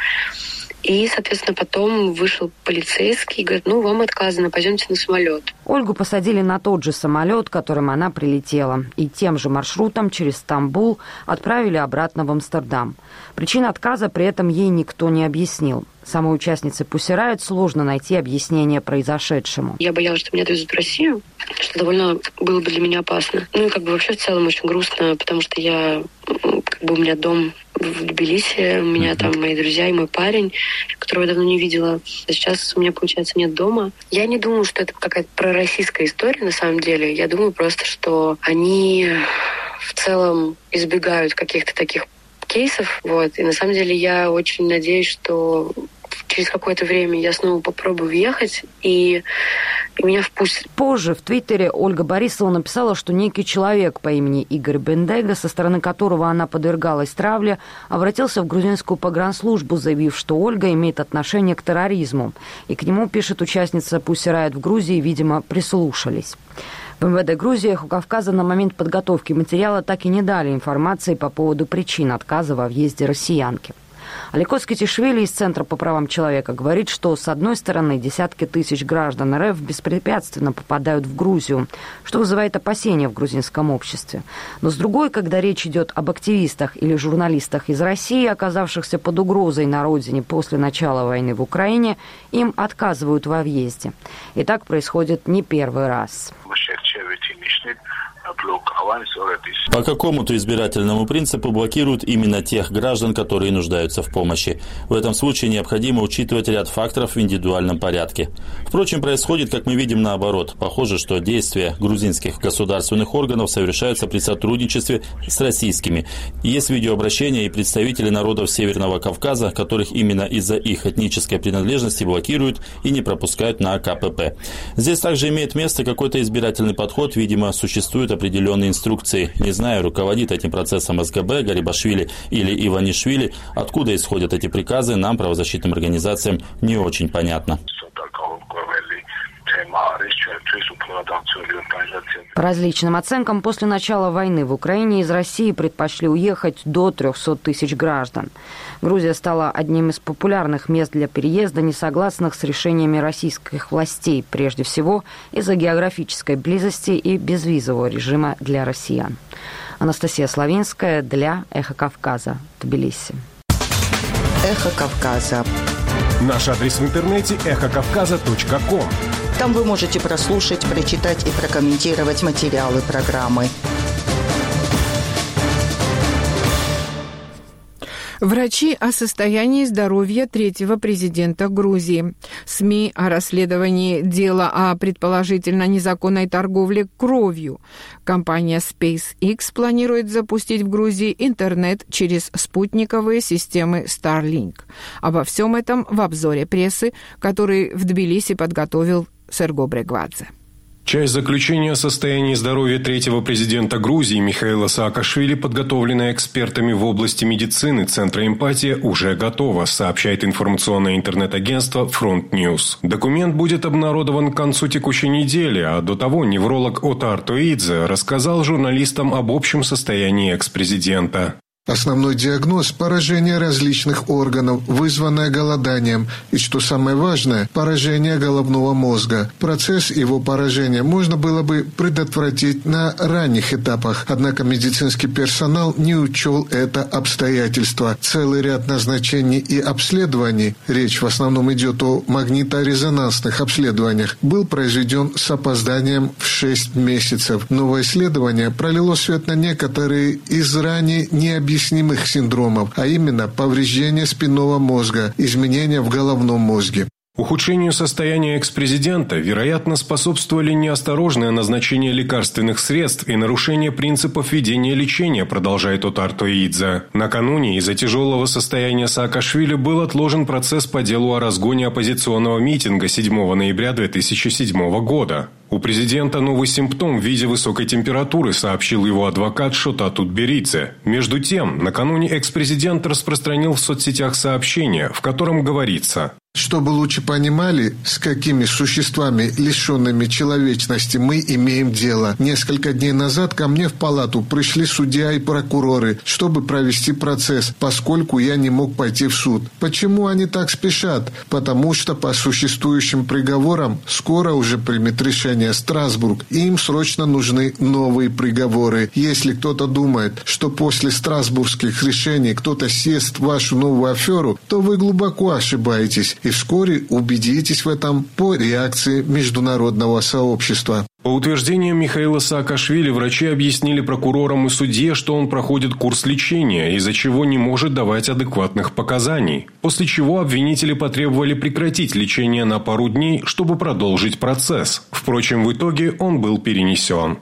И, соответственно, потом вышел полицейский и говорит, ну, вам отказано, пойдемте на самолет. Ольгу посадили на тот же самолет, которым она прилетела, и тем же маршрутом через Стамбул отправили обратно в Амстердам. Причин отказа при этом ей никто не объяснил. Самой участнице Pussy Riot сложно найти объяснение произошедшему. Я боялась, что меня отвезут в Россию, что довольно было бы для меня опасно. Ну и как бы вообще в целом очень грустно, потому что я, как бы у меня дом в Тбилиси, у меня там мои друзья и мой парень, которого я давно не видела. А сейчас у меня, получается, нет дома. Я не думаю, что это какая-то пророссийская история на самом деле. Я думаю просто, что они в целом избегают каких-то таких кейсов. Вот. И на самом деле я очень надеюсь, что через какое-то время я снова попробую въехать, и, и меня впустят. Позже в Твиттере Ольга Борисова написала, что некий человек по имени Игорь Бендега, со стороны которого она подвергалась травле, обратился в грузинскую погранслужбу, заявив, что Ольга имеет отношение к терроризму. И к нему, пишет участница Pussy Riot в Грузии, видимо, прислушались. В эм вэ дэ Грузии «Эхо Кавказа» на момент подготовки материала так и не дали информации по поводу причин отказа во въезде россиянки. Аликос Кетишвили из Центра по правам человека говорит, что, с одной стороны, десятки тысяч граждан эр эф беспрепятственно попадают в Грузию, что вызывает опасения в грузинском обществе. Но, с другой, когда речь идет об активистах или журналистах из России, оказавшихся под угрозой на родине после начала войны в Украине, им отказывают во въезде. И так происходит не первый раз. По какому-то избирательному принципу блокируют именно тех граждан, которые нуждаются в помощи. В этом случае необходимо учитывать ряд факторов в индивидуальном порядке. Впрочем, происходит, как мы видим, наоборот. Похоже, что действия грузинских государственных органов совершаются при сотрудничестве с российскими. Есть видеообращения и представители народов Северного Кавказа, которых именно из-за их этнической принадлежности блокируют и не пропускают на ка пэ пэ. Здесь также имеет место какой-то избирательный подход. Видимо, существуют определенные инструкции. Не знаю, руководит этим процессом эс гэ бэ, Гарибашвили или Иванишвили. Откуда исходят эти приказы, нам, правозащитным организациям, не очень понятно. По различным оценкам, после начала войны в Украине из России предпочли уехать до трехсот тысяч граждан. Грузия стала одним из популярных мест для переезда, несогласных с решениями российских властей, прежде всего из-за географической близости и безвизового режима для россиян. Анастасия Славинская для «Эхо Кавказа», Тбилиси. «Эхо Кавказа». Наш адрес в интернете эхо кавказа точка ком. Там вы можете прослушать, прочитать и прокомментировать материалы программы. Врачи о состоянии здоровья третьего президента Грузии. СМИ о расследовании дела о предположительно незаконной торговле кровью. Компания SpaceX планирует запустить в Грузии интернет через спутниковые системы Starlink. Обо всем этом в обзоре прессы, который в Тбилиси подготовил Серго Брегвадзе. Часть заключения о состоянии здоровья третьего президента Грузии Михаила Саакашвили, подготовленная экспертами в области медицины Центра «Эмпатия», уже готова, сообщает информационное интернет-агентство Front News. Документ будет обнародован к концу текущей недели, а до того невролог Отар Тоидзе рассказал журналистам об общем состоянии экс-президента. Основной диагноз – поражение различных органов, вызванное голоданием, и, что самое важное, поражение головного мозга. Процесс его поражения можно было бы предотвратить на ранних этапах, однако медицинский персонал не учел это обстоятельство. Целый ряд назначений и обследований, речь в основном идет о магниторезонансных обследованиях, был произведен с опозданием в шесть месяцев. Новое исследование пролило свет на некоторые из ранее необъяснимых синдромов, а именно повреждение спинного мозга, изменения в головном мозге. Ухудшению состояния экс-президента, вероятно, способствовали неосторожное назначение лекарственных средств и нарушение принципов ведения лечения, продолжает Отар Тоидзе. Накануне из-за тяжелого состояния Саакашвили был отложен процесс по делу о разгоне оппозиционного митинга седьмого ноября две тысячи седьмого года. У президента новый симптом в виде высокой температуры, сообщил его адвокат Шота Тутберидзе. Между тем, накануне экс-президент распространил в соцсетях сообщение, в котором говорится: «Чтобы лучше понимали, с какими существами, лишенными человечности, мы имеем дело. Несколько дней назад ко мне в палату пришли судья и прокуроры, чтобы провести процесс, поскольку я не мог пойти в суд. Почему они так спешат? Потому что по существующим приговорам скоро уже примет решение Страсбург, и им срочно нужны новые приговоры. Если кто-то думает, что после страсбургских решений кто-то съест вашу новую аферу, то вы глубоко ошибаетесь. И вскоре убедитесь в этом по реакции международного сообщества». По утверждениям Михаила Саакашвили, врачи объяснили прокурорам и судье, что он проходит курс лечения, из-за чего не может давать адекватных показаний. После чего обвинители потребовали прекратить лечение на пару дней, чтобы продолжить процесс. Впрочем, в итоге он был перенесен.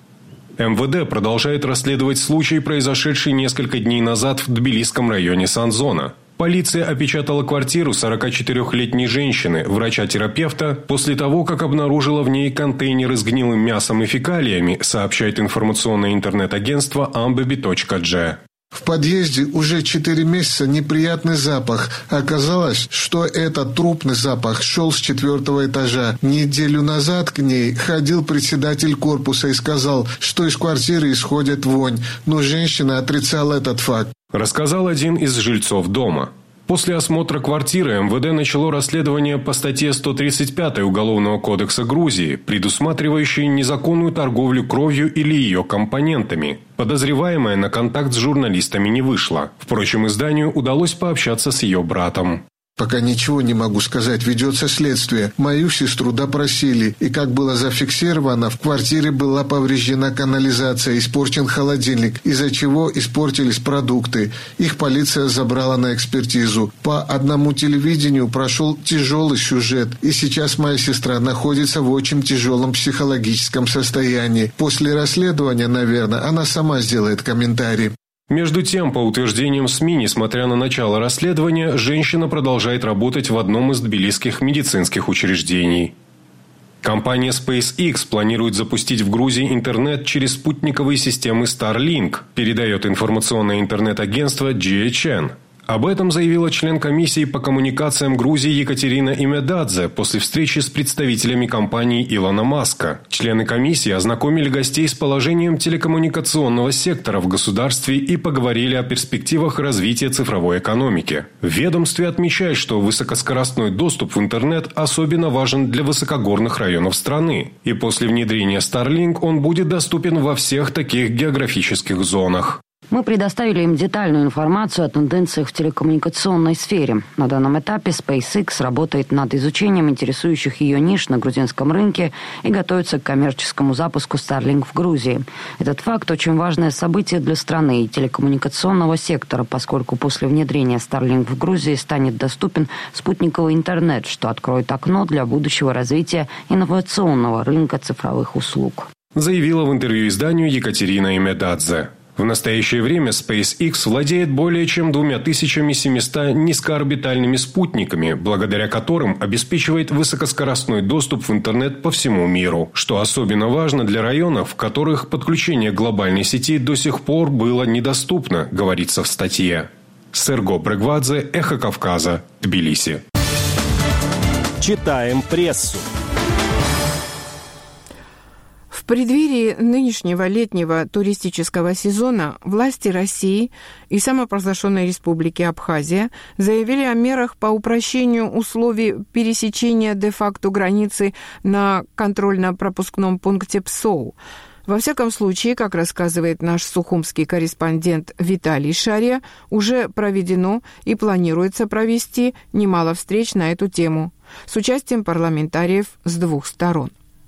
эм вэ дэ продолжает расследовать случай, произошедший несколько дней назад в Тбилисском районе Санзона. Полиция опечатала квартиру сорокачетырёхлетней женщины, врача-терапевта, после того, как обнаружила в ней контейнеры с гнилым мясом и фекалиями, сообщает информационное интернет-агентство амбеби точка джи. В подъезде уже четыре месяца неприятный запах. Оказалось, что этот трупный запах шел с четвертого этажа. Неделю назад к ней ходил председатель корпуса и сказал, что из квартиры исходит вонь, но женщина отрицала этот факт. Рассказал один из жильцов дома. После осмотра квартиры эм вэ дэ начало расследование по статье сто тридцать пять Уголовного кодекса Грузии, предусматривающей незаконную торговлю кровью или ее компонентами. Подозреваемая на контакт с журналистами не вышла. Впрочем, изданию удалось пообщаться с ее братом. «Пока ничего не могу сказать, ведется следствие. Мою сестру допросили, и, как было зафиксировано, в квартире была повреждена канализация, испорчен холодильник, из-за чего испортились продукты. Их полиция забрала на экспертизу. По одному телевидению прошел тяжелый сюжет, и сейчас моя сестра находится в очень тяжелом психологическом состоянии. После расследования, наверное, она сама сделает комментарий». Между тем, по утверждениям СМИ, несмотря на начало расследования, женщина продолжает работать в одном из тбилисских медицинских учреждений. Компания SpaceX планирует запустить в Грузии интернет через спутниковые системы Starlink, передает информационное интернет-агентство джи эйч эн. Об этом заявила член комиссии по коммуникациям Грузии Екатерина Имедадзе после встречи с представителями компании Илона Маска. Члены комиссии ознакомили гостей с положением телекоммуникационного сектора в государстве и поговорили о перспективах развития цифровой экономики. В ведомстве отмечают, что высокоскоростной доступ в интернет особенно важен для высокогорных районов страны. И после внедрения Starlink он будет доступен во всех таких географических зонах. Мы предоставили им детальную информацию о тенденциях в телекоммуникационной сфере. На данном этапе SpaceX работает над изучением интересующих ее ниш на грузинском рынке и готовится к коммерческому запуску Starlink в Грузии. Этот факт очень важное событие для страны и телекоммуникационного сектора, поскольку после внедрения Starlink в Грузии станет доступен спутниковый интернет, что откроет окно для будущего развития инновационного рынка цифровых услуг. Заявила в интервью изданию Екатерина Имедадзе. В настоящее время SpaceX владеет более чем двумя тысячами семьюстами низкоорбитальными спутниками, благодаря которым обеспечивает высокоскоростной доступ в интернет по всему миру, что особенно важно для районов, в которых подключение к глобальной сети до сих пор было недоступно, говорится в статье. Серго Брегвадзе, Эхо Кавказа, Тбилиси. Читаем прессу. В преддверии нынешнего летнего туристического сезона власти России и самопровозглашенной Республики Абхазия заявили о мерах по упрощению условий пересечения де-факто границы на контрольно-пропускном пункте ПСОУ. Во всяком случае, как рассказывает наш сухумский корреспондент Виталий Шария, уже проведено и планируется провести немало встреч на эту тему с участием парламентариев с двух сторон.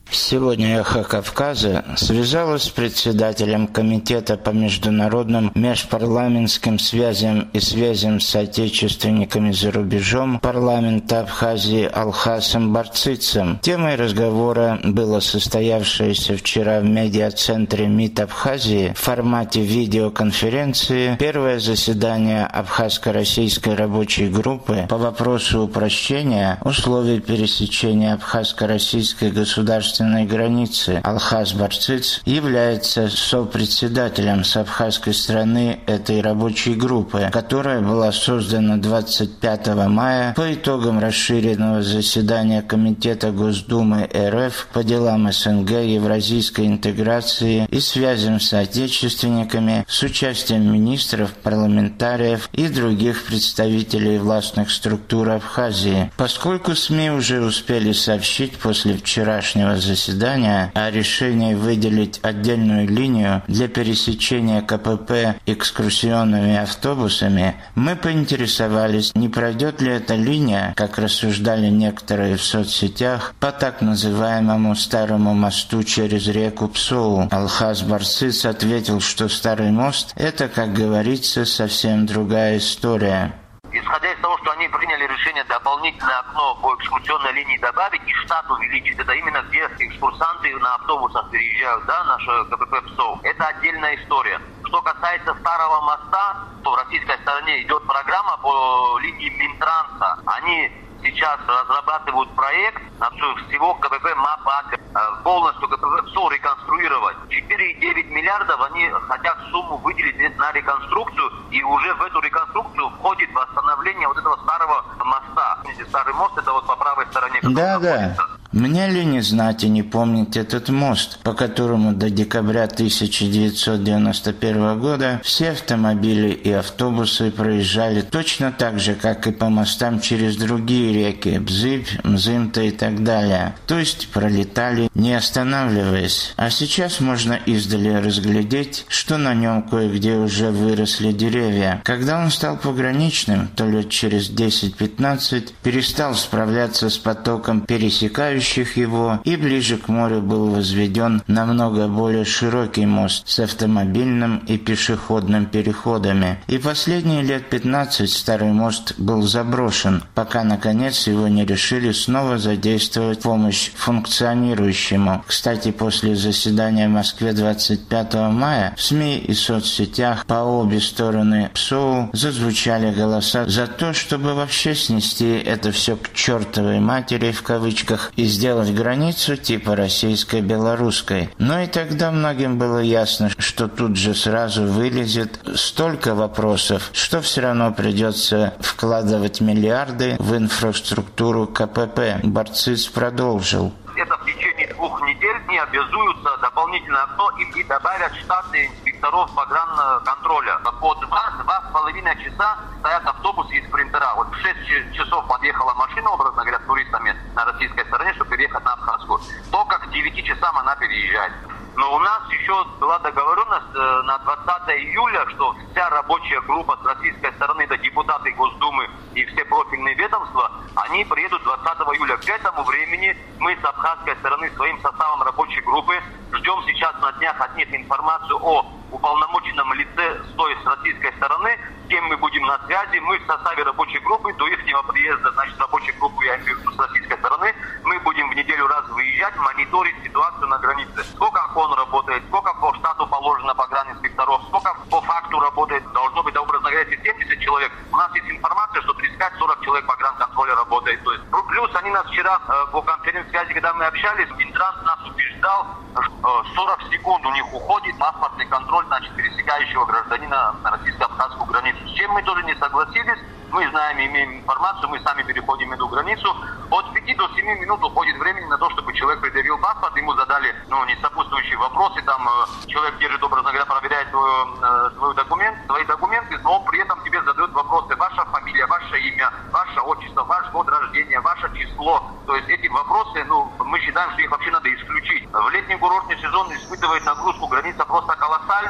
Сегодня «Эхо Кавказа» связалась с председателем Комитета по международным межпарламентским связям и связям с соотечественниками за рубежом парламента Абхазии Алхасом Барцицем. Темой разговора было состоявшееся вчера в медиацентре МИД Абхазии в формате видеоконференции первое заседание Абхазско-российской рабочей группы по вопросу упрощения условий пересечения Абхазско-российской государственной границы. Алхас Барциц является сопредседателем с абхазской стороны этой рабочей группы, которая была создана двадцать пятого мая по итогам расширенного заседания Комитета Госдумы РФ по делам СНГ, евразийской интеграции и связям с соотечественниками с участием министров, парламентариев и других представителей властных структур Абхазии. Поскольку СМИ уже успели сообщить после вчерашнего заседания о решении выделить отдельную линию для пересечения КПП экскурсионными автобусами, мы поинтересовались, не пройдет ли эта линия, как рассуждали некоторые в соцсетях, по так называемому Старому мосту через реку Псоу. Алхас Барциц ответил, что Старый мост – это, как говорится, совсем другая история. Исходя из того, что они приняли решение дополнительное окно по экскурсионной линии добавить и штат увеличить, это именно где экскурсанты на автобусах переезжают, да, наше КПП ПСО. Это отдельная история. Что касается Старого моста, то в российской стороне идет программа по линии Минтранса. Они сейчас разрабатывают проект на всего КПП МАПАК, полностью КПП ПСО реконструировать. четыре и девять миллиардов они хотят сумму выделить на реконструкцию, и уже в эту реконструкцию входит восстановление вот этого старого моста. Старый мост — это вот по правой стороне. Да, да. Мне ли не знать и не помнить этот мост, по которому до декабря тысяча девятьсот девяносто первого года все автомобили и автобусы проезжали точно так же, как и по мостам через другие реки Бзыбь, Мзымта и так далее. То есть пролетали, не останавливаясь. А сейчас можно издали разглядеть, что на нем кое-где уже выросли деревья. Когда он стал пограничным, то лет через десять-пятнадцать перестал справляться с потоком пересекающих его, и ближе к морю был возведен намного более широкий мост с автомобильным и пешеходным переходами. И последние лет пятнадцать старый мост был заброшен, пока наконец его не решили снова задействовать в помощь функционирующему. Кстати, после заседания в Москве двадцать пятого мая в СМИ и соцсетях по обе стороны ПСОУ зазвучали голоса за то, чтобы вообще снести это все к чертовой матери в кавычках и сделать границу типа российско-белорусской. Но и тогда многим было ясно, что тут же сразу вылезет столько вопросов, что все равно придется вкладывать миллиарды в инфраструктуру КПП. Барциц продолжил. Это в течение двух недель не обязуются дополнительное окно и, и добавят штатные инспекторов погранконтроля. По два-два с половиной часа стоят автобусы и спринтера. Вот в шесть часов подъехала машина, образно говоря, с туристами на российской стороне, чтобы переехать на Абхазскую. Только к девяти часам она переезжает. Но у нас еще была договоренность э, на двадцатого июля, что вся рабочая группа с российской стороны, это депутаты Госдумы и все профильные ведомства, они приедут двадцатого июля. К этому времени мы с абхазской стороны своим составом рабочей группы ждем сейчас на днях от них информацию о уполномоченном лице с той с российской стороны, с кем мы будем на связи. Мы в составе рабочей группы до их приезда, значит, рабочей группы, я имею в виду, с российской стороны, мы будем в неделю раз выезжать, мониторить ситуацию на границе. Сколько ОКОН работает, сколько по штату положено пограninспекторов, сколько по факту работает, должно быть, образно говоря, семьдесят человек. У нас есть информация, что тридцать пять-сорок человек погранконтроля работает. То есть, плюс они нас вчера э, по конференц-связи, когда мы общались, Минтранс нас убеждал, что э, сорок секунд у них уходит паспортный контроль, значит, пересекающего гражданина на российско-абхазскую границу. С чем мы тоже не согласились. Мы знаем, имеем информацию, мы сами переходим эту границу. От пяти до семи минут уходит времени на то, чтобы человек предъявил паспорт, ему задали, ну, не сопутствующие вопросы, там э, человек держит, образно говоря, проверяет свой, э, свой документ, свои документы, но он при этом тебе задает вопросы: ваша фамилия, ваше имя, ваше отчество, ваш год рождения, ваше число. То есть эти вопросы, ну, мы считаем, что их вообще надо исключить. В летний курортный сезон испытывает нагрузку граница просто колоссальную.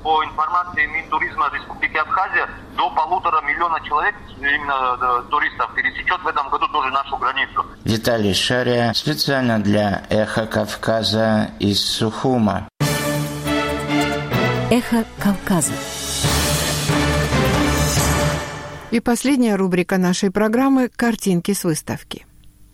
по информации Минтуризма Республики Абхазия, до полутора миллиона человек, именно туристов, пересечет в этом году тоже нашу границу. Виталий Шария специально для «Эхо Кавказа» из Сухума. «Эхо Кавказа». И последняя рубрика нашей программы «Картинки с выставки».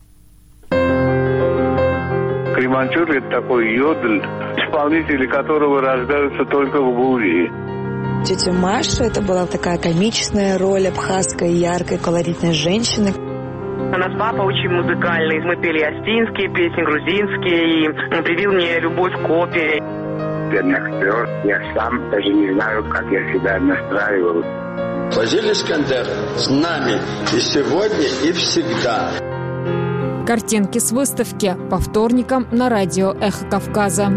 Креманчур – это такой йодль, исполнители которого рождаются только в Гурии. Тетя Маша – это была такая комичная роль абхазской, яркой, колоритной женщины. У нас папа очень музыкальный. Мы пели астинские песни, грузинские, и он привил мне любовь к опере. Актер, я сам даже не знаю, как я себя настраивал. Фазиль Искандер с нами и сегодня, и всегда. Картинки с выставки по вторникам на радио «Эхо Кавказа».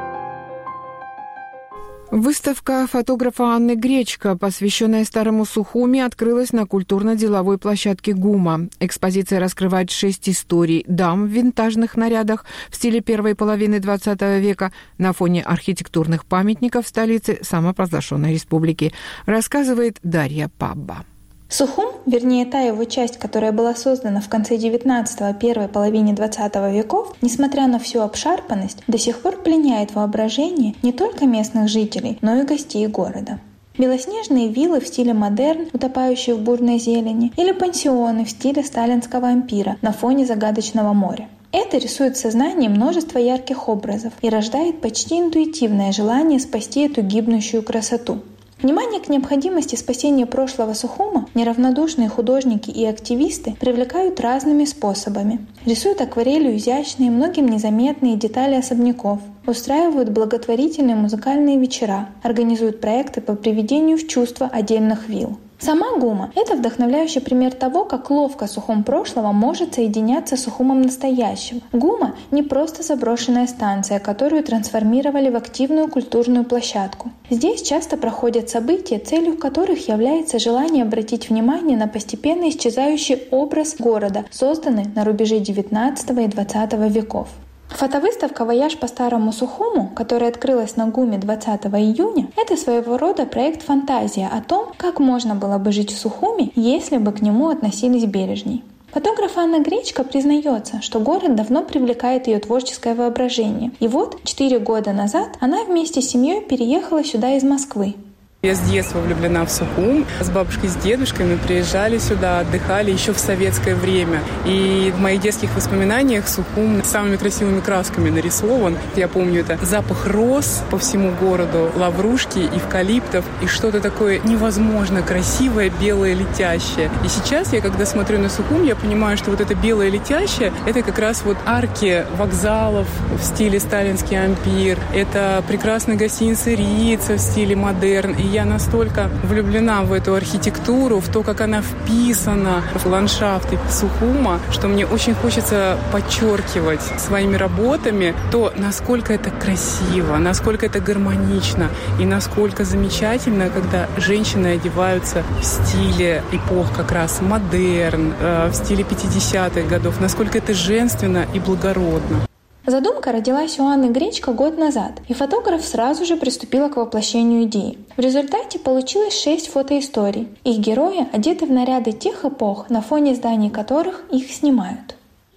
Выставка фотографа Анны Гречко, посвященная Старому Сухуми, открылась на культурно-деловой площадке ГУМа. Экспозиция раскрывает шесть историй дам в винтажных нарядах в стиле первой половины двадцатого века на фоне архитектурных памятников столицы самопровозглашенной республики, рассказывает Дарья Пабба. Сухум, вернее та его часть, которая была создана в конце девятнадцатого – первой половине двадцатого веков, несмотря на всю обшарпанность, до сих пор пленяет воображение не только местных жителей, но и гостей города. Белоснежные виллы в стиле модерн, утопающие в бурной зелени, или пансионы в стиле сталинского ампира на фоне загадочного моря. Это рисует в сознании множество ярких образов и рождает почти интуитивное желание спасти эту гибнущую красоту. Внимание к необходимости спасения прошлого Сухума неравнодушные художники и активисты привлекают разными способами. Рисуют акварелью изящные, многим незаметные детали особняков, устраивают благотворительные музыкальные вечера, организуют проекты по приведению в чувство отдельных вилл. Сама ГУМа – это вдохновляющий пример того, как ловко Сухум прошлого может соединяться с Сухумом настоящего. ГУМа – не просто заброшенная станция, которую трансформировали в активную культурную площадку. Здесь часто проходят события, целью которых является желание обратить внимание на постепенно исчезающий образ города, созданный на рубеже девятнадцатого и двадцатого веков. Фотовыставка «Вояж по Старому Сухуму», которая открылась на ГУМе двадцатого июня, это своего рода проект «Фантазия» о том, как можно было бы жить в Сухуме, если бы к нему относились бережней. Фотограф Анна Гречко признается, что город давно привлекает ее творческое воображение. И вот, четыре года назад она вместе с семьей переехала сюда из Москвы. Я с детства влюблена в Сухум. С бабушкой, с дедушкой мы приезжали сюда, отдыхали еще в советское время. И в моих детских воспоминаниях Сухум самыми красивыми красками нарисован. Я помню, это запах роз по всему городу, лаврушки, эвкалиптов и что-то такое невозможно красивое, белое, летящее. И сейчас я, когда смотрю на Сухум, я понимаю, что вот это белое летящее, это как раз вот арки вокзалов в стиле сталинский ампир. Это прекрасные гостиницы Рица в стиле модерн. И я настолько влюблена в эту архитектуру, в то, как она вписана в ландшафты Сухума, что мне очень хочется подчеркивать своими работами то, насколько это красиво, насколько это гармонично и насколько замечательно, когда женщины одеваются в стиле эпох как раз модерн, в стиле пятидесятых годов, насколько это женственно и благородно. Задумка родилась у Анны Гречко год назад, и фотограф сразу же приступила к воплощению идеи. В результате получилось шесть фотоисторий. Их герои одеты в наряды тех эпох, на фоне зданий которых их снимают.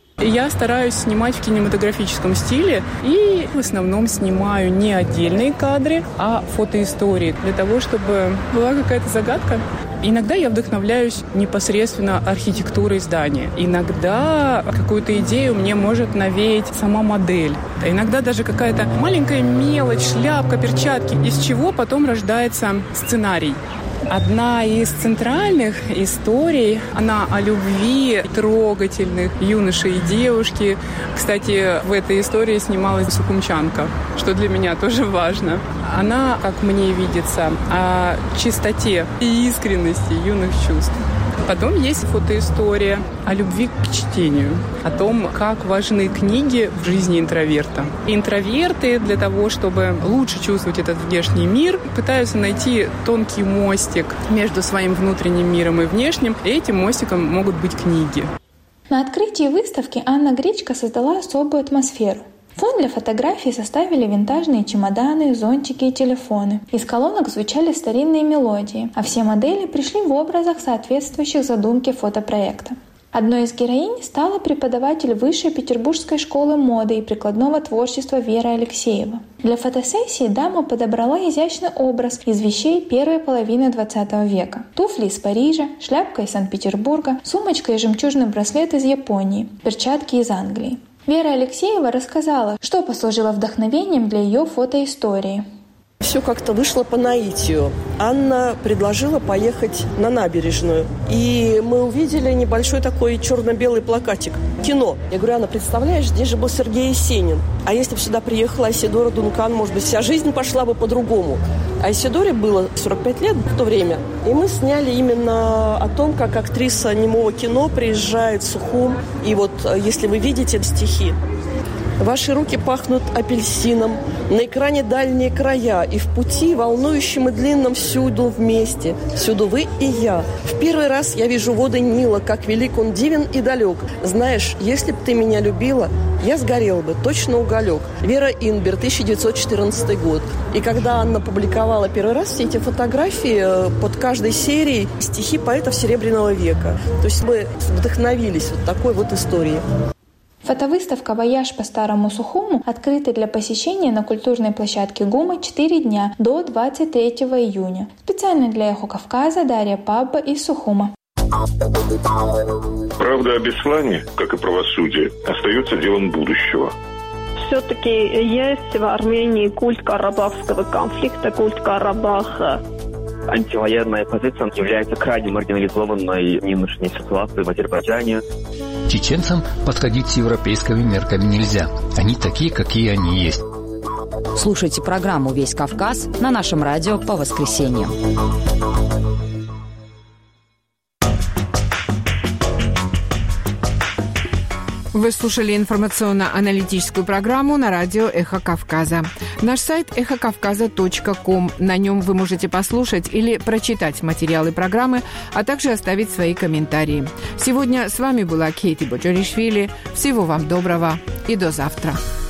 Я стараюсь снимать в кинематографическом стиле и в основном снимаю не отдельные кадры, а фотоистории, для того, чтобы была какая-то загадка. Иногда я вдохновляюсь непосредственно архитектурой здания. Иногда какую-то идею мне может навеять сама модель. А иногда даже какая-то маленькая мелочь, шляпка, перчатки, из чего потом рождается сценарий. Одна из центральных историй, она о любви трогательных юношей и девушки. Кстати, в этой истории снималась сухумчанка, что для меня тоже важно. Она, как мне видится, о чистоте и искренности юных чувств. Потом есть фотоистория о любви к чтению, о том, как важны книги в жизни интроверта. Интроверты для того, чтобы лучше чувствовать этот внешний мир, пытаются найти тонкий мостик между своим внутренним миром и внешним, и этим мостиком могут быть книги. На открытии выставки Анна Гречко создала особую атмосферу. Фон для фотографий составили винтажные чемоданы, зонтики и телефоны. Из колонок звучали старинные мелодии, а все модели пришли в образах, соответствующих задумке фотопроекта. Одной из героинь стала преподаватель Высшей Петербургской школы моды и прикладного творчества Вера Алексеева. Для фотосессии дама подобрала изящный образ из вещей первой половины двадцатого века. Туфли из Парижа, шляпка из Санкт-Петербурга, сумочка и жемчужный браслет из Японии, перчатки из Англии. Вера Алексеева рассказала, что послужило вдохновением для ее фотоистории. Все как-то вышло по наитию. Анна предложила поехать на набережную. И мы увидели небольшой такой черно-белый плакатик. Кино. Я говорю: Анна, представляешь, здесь же был Сергей Есенин. А если бы сюда приехала Айседора Дункан, может быть, вся жизнь пошла бы по-другому. Айседоре было сорок пять лет в то время. И мы сняли именно о том, как актриса немого кино приезжает в Сухум. И вот, если вы видите стихи: «Ваши руки пахнут апельсином, на экране дальние края, и в пути, волнующем и длинном, всюду вместе, всюду вы и я. В первый раз я вижу воды Нила, как велик он, дивен и далек. Знаешь, если б ты меня любила, я сгорел бы, точно уголек». Вера Инбер, тысяча девятьсот четырнадцатый год. И когда Анна публиковала первый раз все эти фотографии, под каждой серией стихи поэтов Серебряного века. То есть мы вдохновились вот такой вот историей. Фотовыставка «Вояж по Старому Сухуму» открыта для посещения на культурной площадке ГУМа четыре дня до двадцать третьего июня. Специально для «Эхо Кавказа» Дарья Пабба из Сухума. Правда о Беслане, как и правосудие, остается делом будущего. Все-таки есть в Армении культ карабахского конфликта, культ Карабаха. Антивоенная позиция является крайне маргинализованной в нынешней ситуации в Азербайджане. Чеченцам подходить с европейскими мерками нельзя. Они такие, какие они есть. Слушайте программу «Весь Кавказ» на нашем радио по воскресеньям. Вы слушали информационно-аналитическую программу на радио «Эхо Кавказа». Наш сайт эхо кавказа точка ком. На нем вы можете послушать или прочитать материалы программы, а также оставить свои комментарии. Сегодня с вами была Кейти Боджоришвили. Всего вам доброго и до завтра.